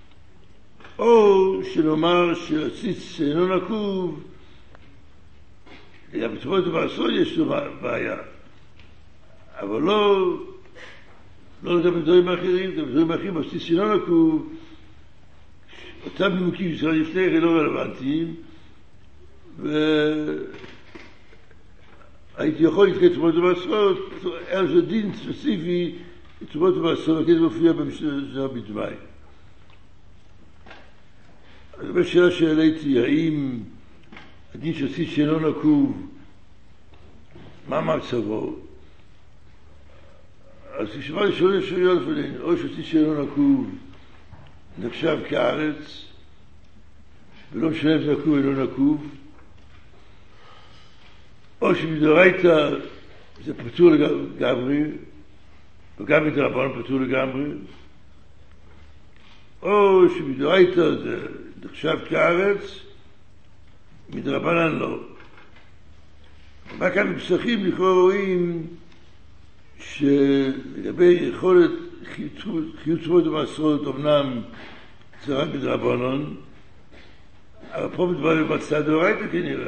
או שנאמר שהציץ אינו נקוב, לגבי תרומות ומעשרות יש לו בעיה, אבל לא לא לגבי דברים אחרים, לגבי דברים אחרים בציץ אינו נקוב, אותם נימוקים שישראל לפני כן לא רלוונטיים, והייתי יכול להתקיים תרומות ומעשרות, היה זה דין ספציפי תרומות ומעשרות, וכזה מופיע במשנה בדמי. אז בשאלה שהעליתי, האם הדין של ציץ שאינו נקוב, מה מצבו? אז כשמה לשאול אפשרויות לפנינו, או שציץ שאינו נקוב נחשב כארץ, ולא משנה אם זה נקוב אינו נקוב, או שמדאורייתא זה פטור לגמרי, וגם מדרבנן פטור לגמרי, או שמדאורייתא זה נחשב כארץ, מדרבנן לא. מה כאן בפסחים לכאורה רואים שלגבי יכולת חיות תרומות ומעשרות, אמנם זה רק בדרבנן, אבל פה מדבר במצא דאורייתא כנראה.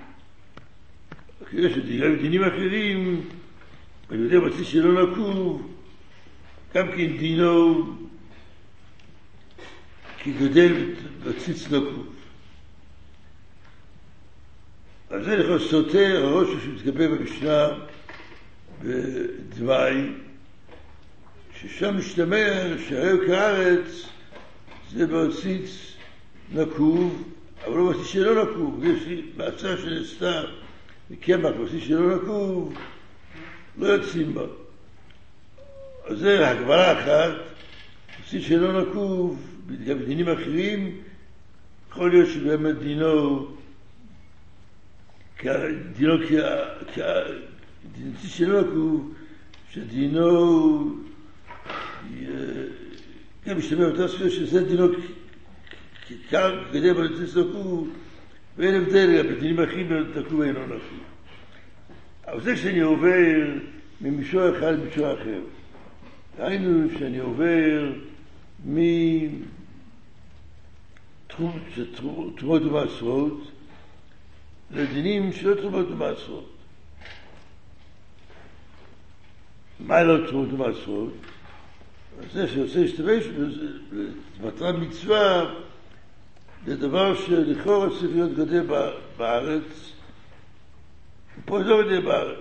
יש דינים אחרים, אני יודע בציץ שלא נקוב, גם כן דינו כגדל בציץ נקוב. אז זה לכו סותר, הראש שמתקבל במשנה בדווי, ששם משתמר שהרי כארץ זה בציץ נקוב, אבל לא בציץ שלא נקוב. יש לי מעצה שנעשתה מקמח בציץ שלא נקוב, לא יוצאים בה. אז זה הגבלה אחת, בציץ שלא נקוב, גם בדינים אחרים, יכול להיות שבאמת דינו, דינו בציץ שלא נקוב, שדינו גם משתמע באותה ספירה שזה דינו כגדל בציץ נקוב, ואין הבדל, בדינים אחרים נקוב ואינו נקוב. אבל זה כשאני עובר ממישור אחד למישור אחר. ראינו שאני עובר מתרומות ומעשרות לדינים שלא תרומות ומעשרות. מה לא תרומות ומעשרות? זה שעושה להשתמש במטרת מצווה, זה דבר שלכאורה צריך להיות גדל בארץ, פה לא גדל בארץ.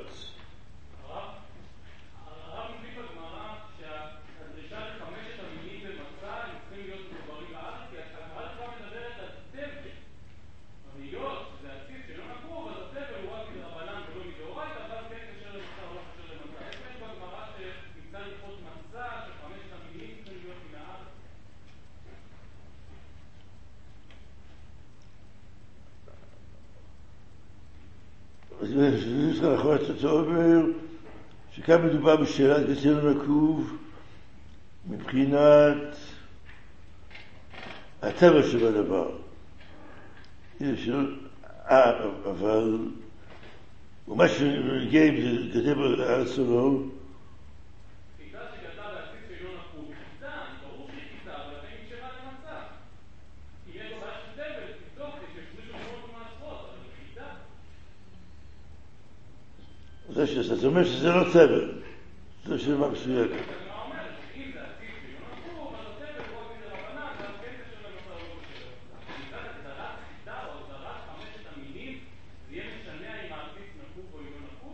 הרב מוסיף בגמרא שהדרישה לחמשת המינים במצה הם צריכים להיות מחוברים לארץ, כי הגמרא כבר מדברת על סבל. היות זה הציץ שלא נקוב, אז הסבל הוא רק מדרבנן ולא מדאורייתא, אבל כן קשר למצה או לא קשר למצה. יש בהם בגמרא שנמצא לכפות מצה שחמשת המינים צריכים להיות מן הארץ. אז זה צריך לאחור את זה אומר שכאן מדובר בשאלת גצל נקוב מבחינת הטבע שבדבר. אבל ומה שנגיע אם זה גדל בארץ או לא, בגלל שגדל והציץ שלא נקוב, חיטה, ברור שהיא חיטה, אבל אתם נקשרה למצה. כי יש בעיה של סבל, תבדוק, ששמישהו תרומות ומעשרות, אבל היא חיטה. זה שזה, זה אומר שזה לא סבל, זה שאלה מסוימת. הגמרא אומרת שאם זה הציץ שלא נקוב, אז הסבל הוא רק מדרבנן, אז כן קשר למצה או לא קשר למצה. בגלל הגדרת חיטה או הגדרת חמשת המינים, זה יהיה משנה אם הציץ נקוב או לא נקוב?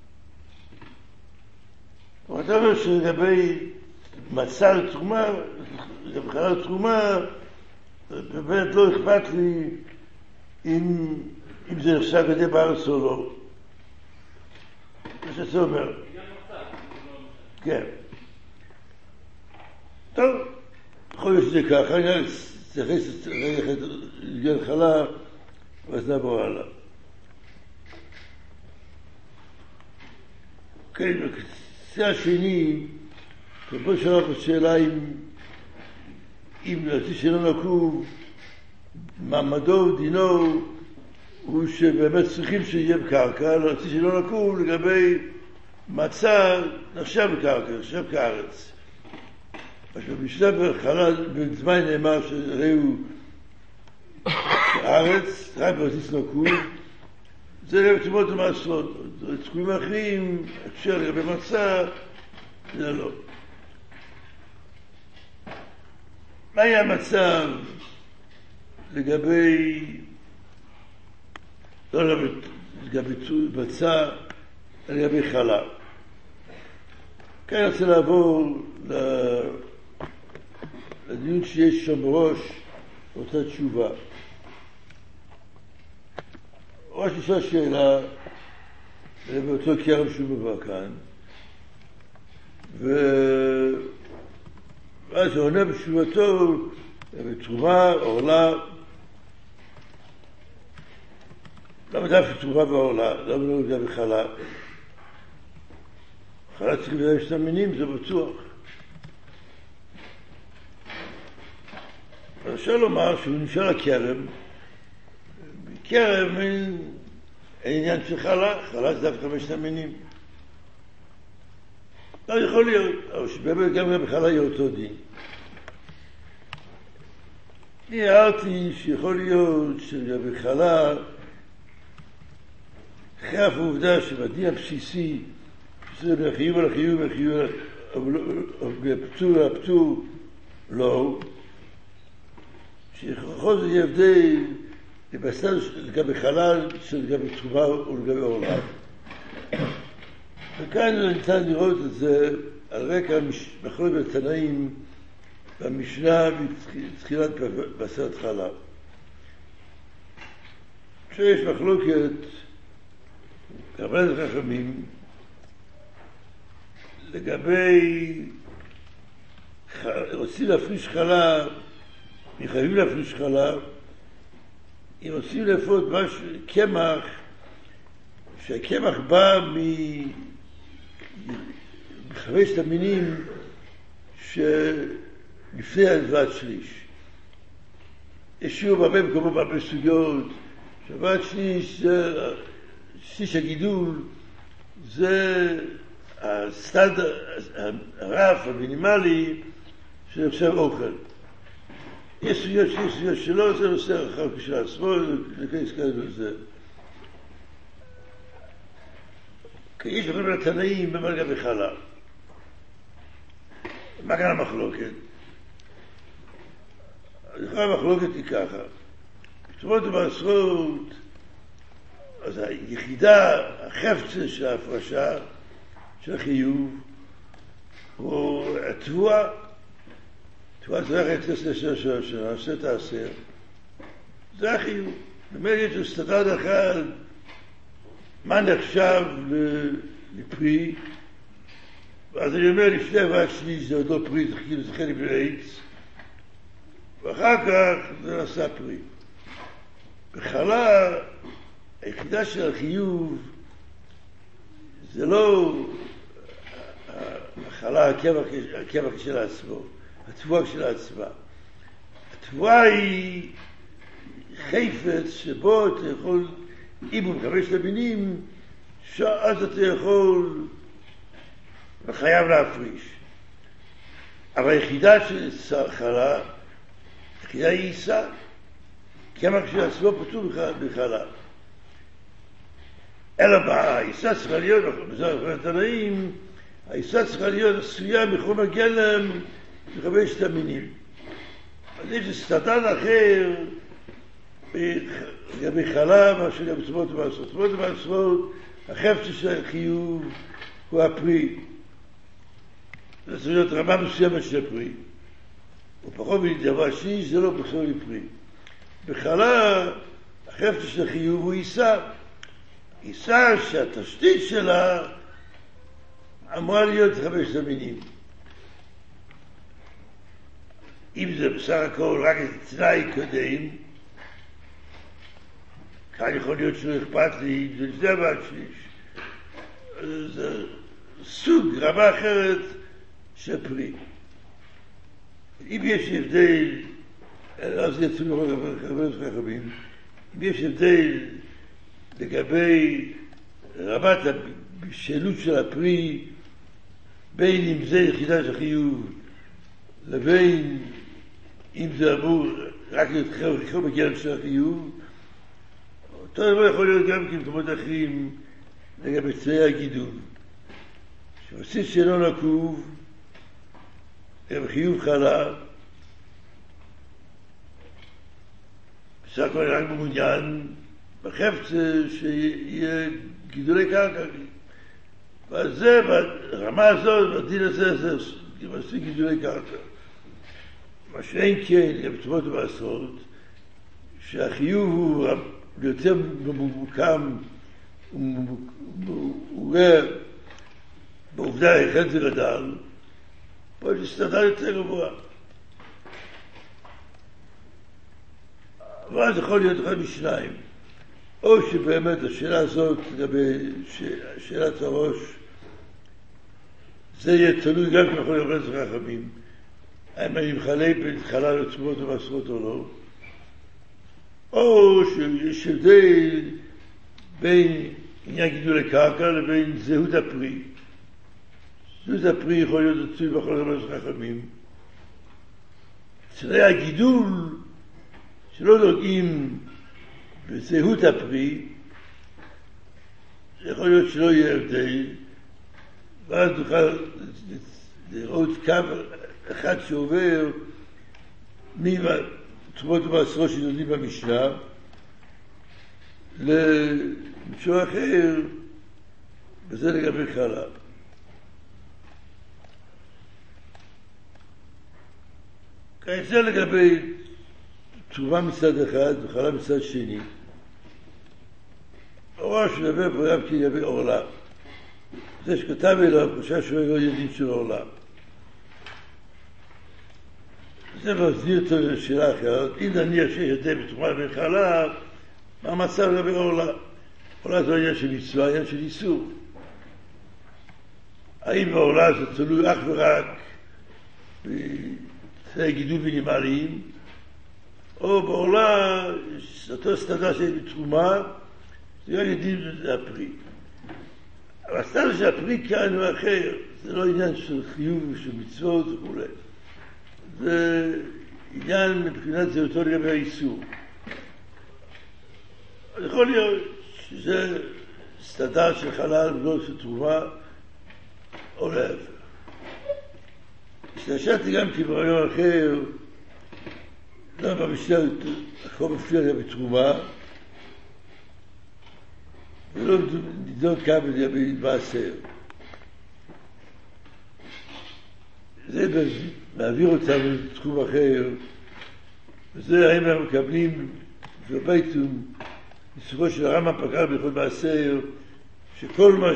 אבל אתה אומר שלגבי מצה לתרומה, לגבי חלה לתרומה, באמת לא אכפת לי אם, אם זה נחשב גדל בארץ או לא. זה שזה אומר. כן. טוב, יכול להיות שזה ככה, אני צריך לגלל חלה, ואז נעבור הלאה. כן, בקצה השני, פה שאלה בשאלה אם אם להציץ שלא נקוב, מעמדו, דינו, הוא שבאמת צריכים שיהיה בקרקע, להציץ שלא נקוב לגבי מצה נחשב בקרקע, נחשב כארץ. אז במשנה בחלה בזמן נאמר שראו הארץ, רק להציץ נקוב, זה לגבי תרומות ומעשרות. תחומים אחרים, אפשר לגבי מצה, זה לא. מה היה המצב לגבי, לא לגבי מצה, לגבי חלה? כאן אני רוצה לעבור לדיון שיש שם בראש, אותה תשובה. ראש לשאול שאלה, באותו קרם שהוא מבוא כאן, ואז הוא עונה בתשובתו, בתרומה, עורלה, למה דווקא תרומה ועורלה? למה לא יודע בחלה? חלה צריך לדעת שאת המינים, זה בטוח. אפשר לומר שהוא נשאר הקרם, קרם אין עניין של חלה, חלה זה דווקא חמשת המינים. לא יכול להיות, אבל שבאמת גם בחלה יהיה אותו דין. אני הערתי שיכול להיות שלגבי חלה, חרף העובדה שבדין הבסיסי, שזה לחיוב על החיוב וחיוב על הפטור על הפטור, לא, שיכול זה יהיה הבדל לבסדר לגבי חלל, שלגבי תרומה ולגבי עולם. וכאן ניתן לראות את זה על רקע מחלוקת התנאים במשנה בתחילת בעשרת חלב. כשיש מחלוקת רבני חכמים לגבי רוצים להפריש חלה, חייבים להפריש חלה, אם רוצים לפות משהו, קמח, שהקמח בא מחמשת המינים שלפני הדברת שליש. יש שיעור בהרבה מקומות, בהרבה סוגיות, שהדברת שליש, שליש הגידול, זה הסטנדרט, הרף המינימלי של עכשיו אוכל. יש סוגיות שיש סוגיות שלא, זה נושא רחב כשל עצמו, לכן הזכרנו את זה. כי יש לכם לתנאים במלגה וחלה. מה כאן המחלוקת? לכאורה המחלוקת היא ככה. בתרומות ובעשרות, אז היחידה, החפצה של ההפרשה, של החיוב, הוא התבואה. תבואה צריך להכניס לשם של השנה, עושה את העשר. זה החיוב. באמת יש לו סטנדרט אחד, מה נחשב לפרי, ואז אני אומר לפני הבאת שליש זה עוד לא פרי, זה כאילו זה חלק לעץ, ואחר כך זה נעשה פרי. בחלה, היחידה של החיוב זה לא החלה, הקמח של עצמו, התבואה של עצמה. התבואה היא חפץ שבו אתה יכול, אם הוא מקווה של המינים, שאז אתה יכול וחייב להפריש. אבל היחידה של חלה, היחידה היא עיסה. קמח של עצמו פטור בחלה. אלא מה, העיסה צריכה להיות, בזמן התנאים, העיסה צריכה להיות עשויה מחומר גלם מחמשת המינים. אז יש סטנדרט אחר לגבי חלה, מה שגם תרומות ובעשרות. תרומות ובעשרות, החפץ של החיוב הוא הפרי. זה צריך להיות רמה מסוימת של הפרי. ופחות מדבר שליש זה לא בכלל פרי. בחלה, החפץ של החיוב הוא עיסה. עיסה שהתשתית שלה אמורה להיות חמשת המינים. אם זה בסך הכל רק תנאי קודם, כאן יכול להיות שלא אכפת לי, זה לפני הבאת שליש. זה סוג, רמה אחרת של פרי. אם יש הבדל, אז יצאו לראות חברים חכמים, אם יש הבדל לגבי רמת הבשלות של הפרי, בין אם זה יחידה של חיוב, לבין אם זה אמור רק להיות חומר גלם של החיוב, אותו דבר יכול להיות גם כמקומות אחרים לגבי צבעי הגידול. שבסיס שלא נקוב, הם חיוב חלה, בסך הכל רק במעוניין, בחפץ שיהיה גידולי קרקע. ועל זה, ברמה הזאת, בדין הזה, זה מספיק גידולי קרקע. מה שאין כן, בתרומות ובעשרות, שהחיוב הוא יותר ממוקם, הוא רואה בעובדה היכן זה גדל, פה יש סטנדרט יותר גבוה. אבל זה יכול להיות אחד משניים. או שבאמת השאלה הזאת, לגבי שאלת הראש, זה יהיה תלוי גם כי יכול להיות רצח חכמים. האם אני מחלה בין חלה לתרומות ובעשרות או לא. או שיש הבדל בין עניין גידולי קרקע לבין זהות הפרי. זהות הפרי יכול להיות תלוי בכל רצח חכמים. צבעי הגידול שלא נוגעים בזהות הפרי, יכול להיות שלא יהיה הבדל, ואז נוכל לראות קו אחד שעובר מתרומות ומעשרות שנותנים במשנה למישור אחר, וזה לגבי חלב. זה לגבי תרומה מצד אחד וחלב מצד שני. הוראה שנדבר פה גם כי יביא עורלה. זה שכתב אליו, חושב שהוא לא ידין של עורלה. זה מסביר אותו לשאלה אחרת. אם נניח שיש הבדל בתרומה בין חלב, מה המצב לגבי עורלה? עורלה זה עניין של מצווה, עניין של איסור. האם בעורלה זה תלוי אך ורק בתנאי גידול מינימליים, או בעורלה אותו סטנדרט של בתרומה, זה לא ידין הפרי. אבל הסטנדרט של הפרי כאן הוא אחר, זה לא עניין של חיוב ושל מצוות וכו'. זה עניין מבחינת זהותו לגבי האיסור. יכול להיות שזה סטנדרט של חלל ולא של תרומה, או להפך. השתמשתי גם כברעיון אחר, לא במשנה, הכל מופיע לגבי תרומה, ולא נדון כמה לגבי מעשר. זה מעביר אותנו לתחום אחר, וזה האם אנחנו מקבלים בביתום, בסופו של הרמב"ם פגע בכל מעשר, שכל מה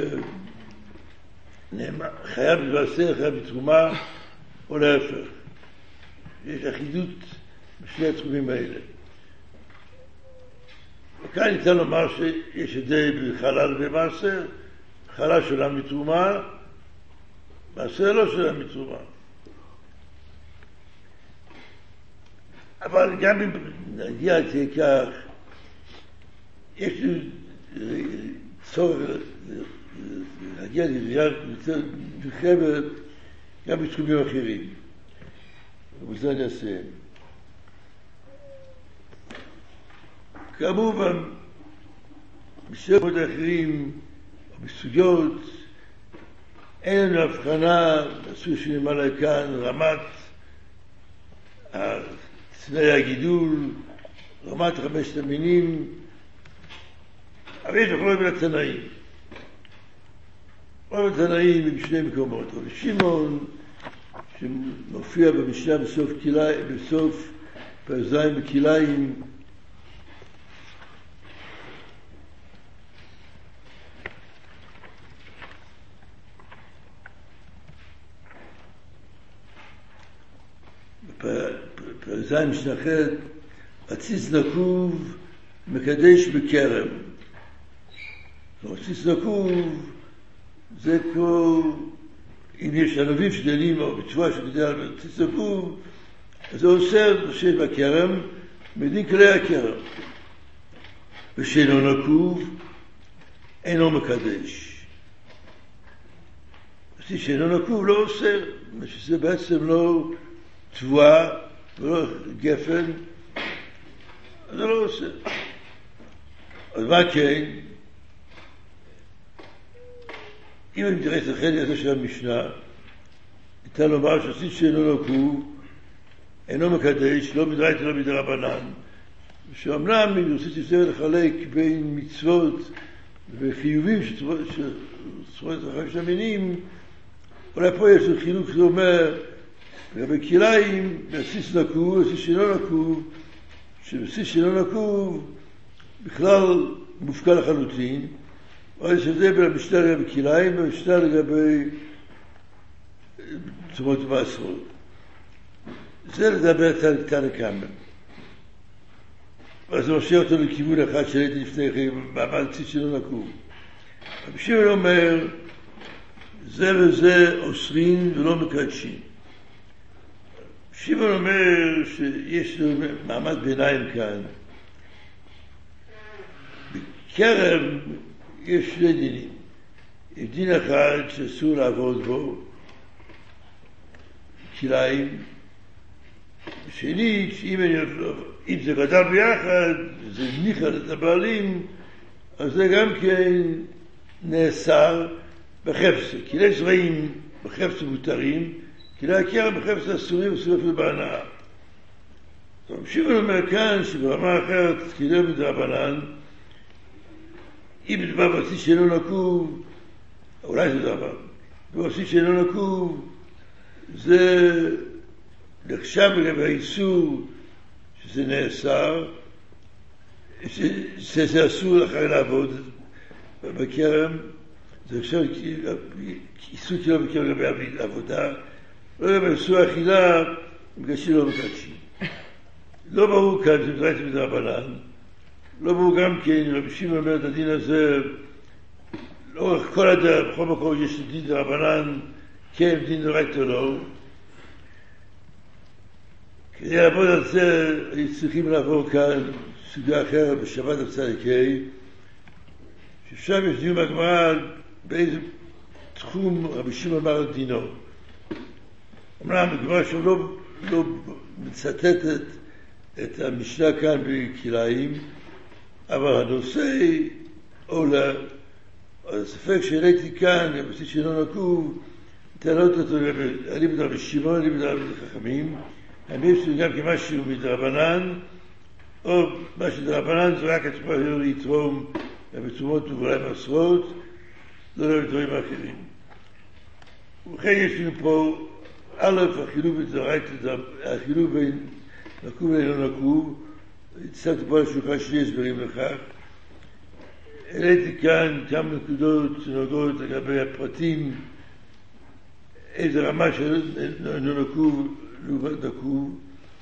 שחייב במעשר חייב בתרומה, או להפך. יש אחידות בשני התחומים האלה. וכאן ניתן לומר שיש הבדל בחלל ובמעשר, חלל שולם מתרומה, מעשר לא שולם מתרומה. אבל גם אם נגיע לכך, יש צורך להגיע לבריאה יותר נרחבת גם בתחומים אחרים. ובזה אני אסיים. כמובן, בשבועות האחרים, או בסוגיות, אין לנו הבחנה, עשו שנאמר כאן, רמת תנאי הגידול, רמת חמשת המינים, אבל יש מחלוקת בין התנאים. רוב התנאים הם בשני מקומות. רבי שמעון, שמופיע במשנה בסוף כליים, בסוף פרק ז' בכליים, פרק ז' משנה ח' עציץ נקוב מקדש בכרם. עציץ נקוב זה כמו אם יש ענבים שדלים או בתשובה שגדל על עציץ נקוב, אז זה אוסר שיש בכרם מדין כלי הכרם. ושאינו נקוב אינו מקדש. עציץ שאינו נקוב לא אוסר, שזה בעצם לא תבואה ולא גפן, זה לא עושה. אז מה כן? אם אני מתייחס לחלק הזה של המשנה, ניתן לומר שעציץ שאינו נקוב, אינו מקדש, לא מדרייתא ולא מדרבנן, שאומנם אם רוצים להצטרך לחלק בין מצוות וחיובים שצריכות את חמשת המינים, אולי פה יש חילוק שאומר, לגבי כליים, בעציץ נקוב, בעציץ שאינו נקוב, שבעציץ שאינו נקוב בכלל מופקע לחלוטין, אבל יש הבדל בין המשנה לגבי כליים והמשנה לגבי תרומות ומעשרות. זה לדבר תנא קמא. אז זה משאיר אותו לכיוון אחד שהייתי לפני כן, במעמד עציץ שאינו נקוב. רבי שמעון אומר, זה וזה אוסרין ולא מקדשים. שמעון אומר שיש לו מעמד ביניים כאן. בכרם יש שני דינים. יש דין אחד שאסור לעבוד בו, כליים, שנית, אם, אם זה גדל ביחד, זה ניחד את הבעלים, אז זה גם כן נאסר בחפצה. כלי זרעים בחפצה מותרים, כלי הכר בחפצה אסורים וסורף לבהנאה. שמעון אומר כאן שברמה אחרת כלי מדרבנן, אם מדבר בעשית שאינו נקוב, אולי זה דבר, בעשית שאינו נקוב, זה נחשב לגבי האיסור שזה נאסר, שזה אסור אחר לעבוד בכרם, זה נחשב איסור כאילו בכרם לגבי עבודה, לא לגבי איסור האכילה, מגשים לא מקדשים. לא ברור כאן, זה מדרית מדרבנן, לא ברור גם כן, רבי שמעון אומר את הדין הזה, לאורך כל הדרך, בכל מקום יש דין דרבנן, כן, דין דרית או לא. כדי לעבוד על זה, צריכים לעבור כאן סוגיה אחרת בשבת הצדיקי, ששם יש דיון בגמרא באיזה תחום רבי שמעון אמר את דינו. אמנם הגמרא שם לא, לא מצטטת את המשנה כאן בכליים, אבל הנושא עולה, הספק שהעליתי כאן, הבסיס שאינו נקוב, טענות אותו, אני בדבר בשמעון, אני בדבר בחכמים, אני יש גם כמשהו מדרבנן, או מה שדרבנן זה רק עצמו לתרום בתרומות ובאולי מעשרות, לא לא בדברים אחרים. ובכן יש לנו פה, א', החילוב בדברית, החילוב בין נקוב ולא נקוב, הצטרתי פה לשולחן שני הסברים לכך. העליתי כאן כמה נקודות שנוגעות לגבי הפרטים, איזה רמה של לא נקוב, לעומת נקוב.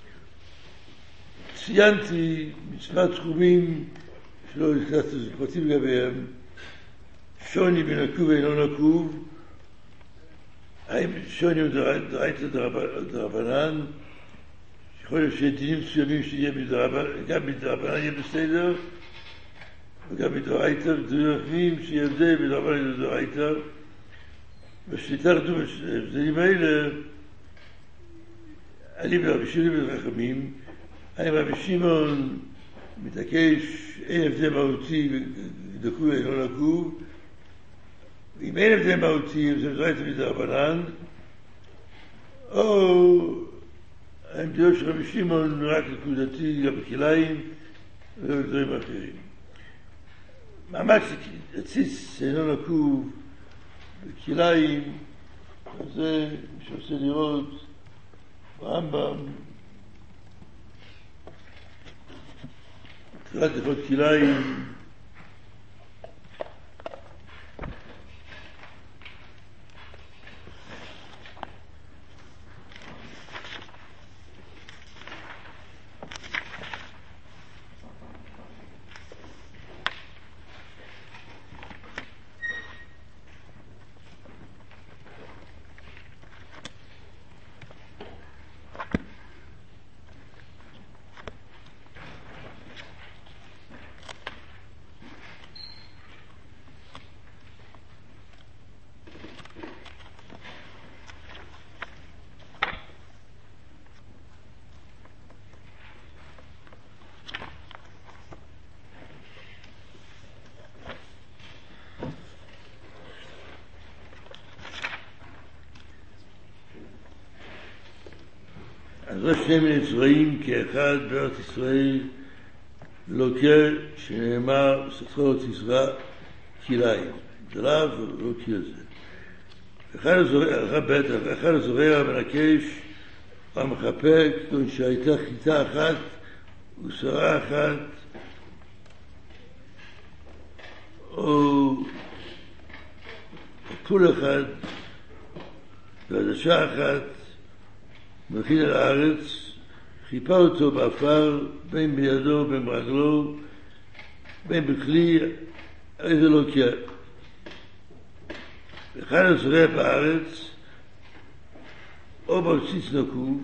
ציינתי מצוות תחומים שלא נכנסתי לפרטים לגביהם, שוני בין נקוב ולא נקוב, האם שוני הוא דרית דרבנן, יכול להיות שדינים מסוימים שיהיה מדרבנן, גם מדרבנן יהיה בסדר, וגם מדרייתא, ודרכים שיהיה הבדל מדרבנן לדרייתא, בשליטה לדו בזנים האלה, אני ברבי שמעון בן חכמים, אני ברבי שמעון מתעקש, אין הבדל מהותי נקוב ולא נקוב, ואם אין הבדל מהותי, זה מדרייתא מדרבנן, או העמדות של רבי שמעון רק נקודתי, גם בכליים, ולא בדברים אחרים. מאמץ הציץ אינו נקוב בכליים, זה מי שעושה לראות ברמב"ם, תחילת הלכות כליים, אז לא שני מיני צבעים כאחד בארץ ישראל, לוקה שנאמר ספרו תזרע כליים. זה לאו לא כזה. אחד הזורע, בטח, אחד הזורע מנקש המחפק, כיוון שהייתה חיטה אחת ושרה אחת, או פול אחד ועדשה אחת, מכין על הארץ, חיפה אותו באפר, בין בידו, בין ברגלו, בין בכלי, איזה לא קיה. אחד הזורע בארץ, או בבסיס נקוב,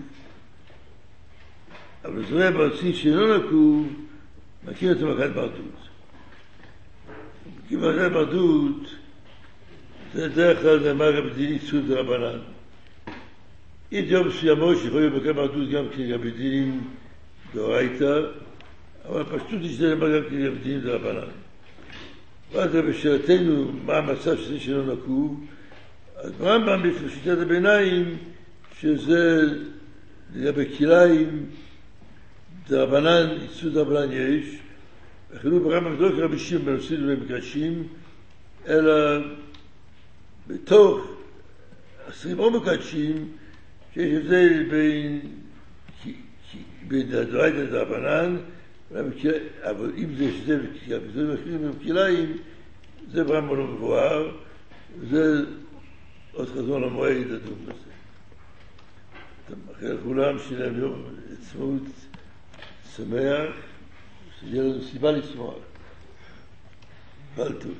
אבל זורע בבסיס שאינו נקוב, מכין אותו מכת ברדות. כי מכת ברדות, זה דרך כלל נאמר בדין איסור דרבנן. יום מסוימות שיכולים בכמה אחדות גם כרבנים דאורייתא, אבל פשטות ישתנה גם כרבנים דרבנן. ואז בשאלתנו מה המצב שזה שלא נקוב, אז ברמב"ם בפשיטת הביניים שזה לגבי כליים דרבנן, איסור דרבנן יש, אפילו ברמב"ם לא כרבי שמעון בנושאים ומקדשים, אלא בתוך עשרים או מקדשים שיש הבדל בין בין דאורייתא לדרבנן, אבל אם זה שזה וזה אחרים וכליים, זה ברמב"ם לא מבואר, וזה עוד חזון המועד לדון בזה. אתה מאחל לכולם שיהיה להם יום עצמאות שמח, שיהיה לנו סיבה לשמוח. כל טוב.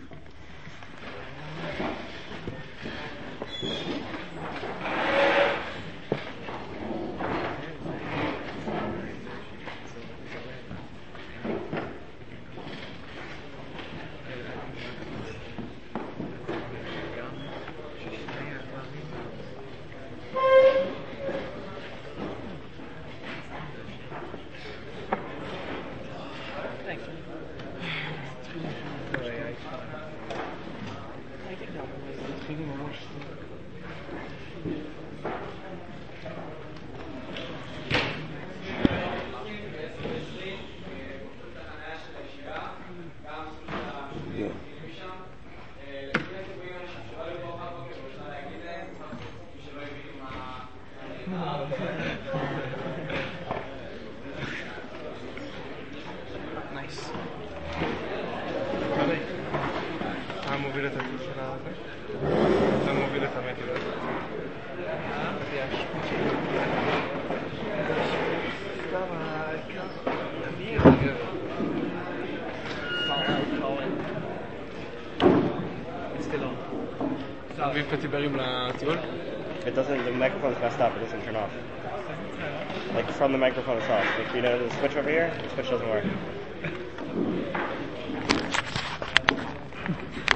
It doesn't, the microphone's messed up, it doesn't turn off. Like from the microphone it's off. Like, you know the switch over here? The switch doesn't work.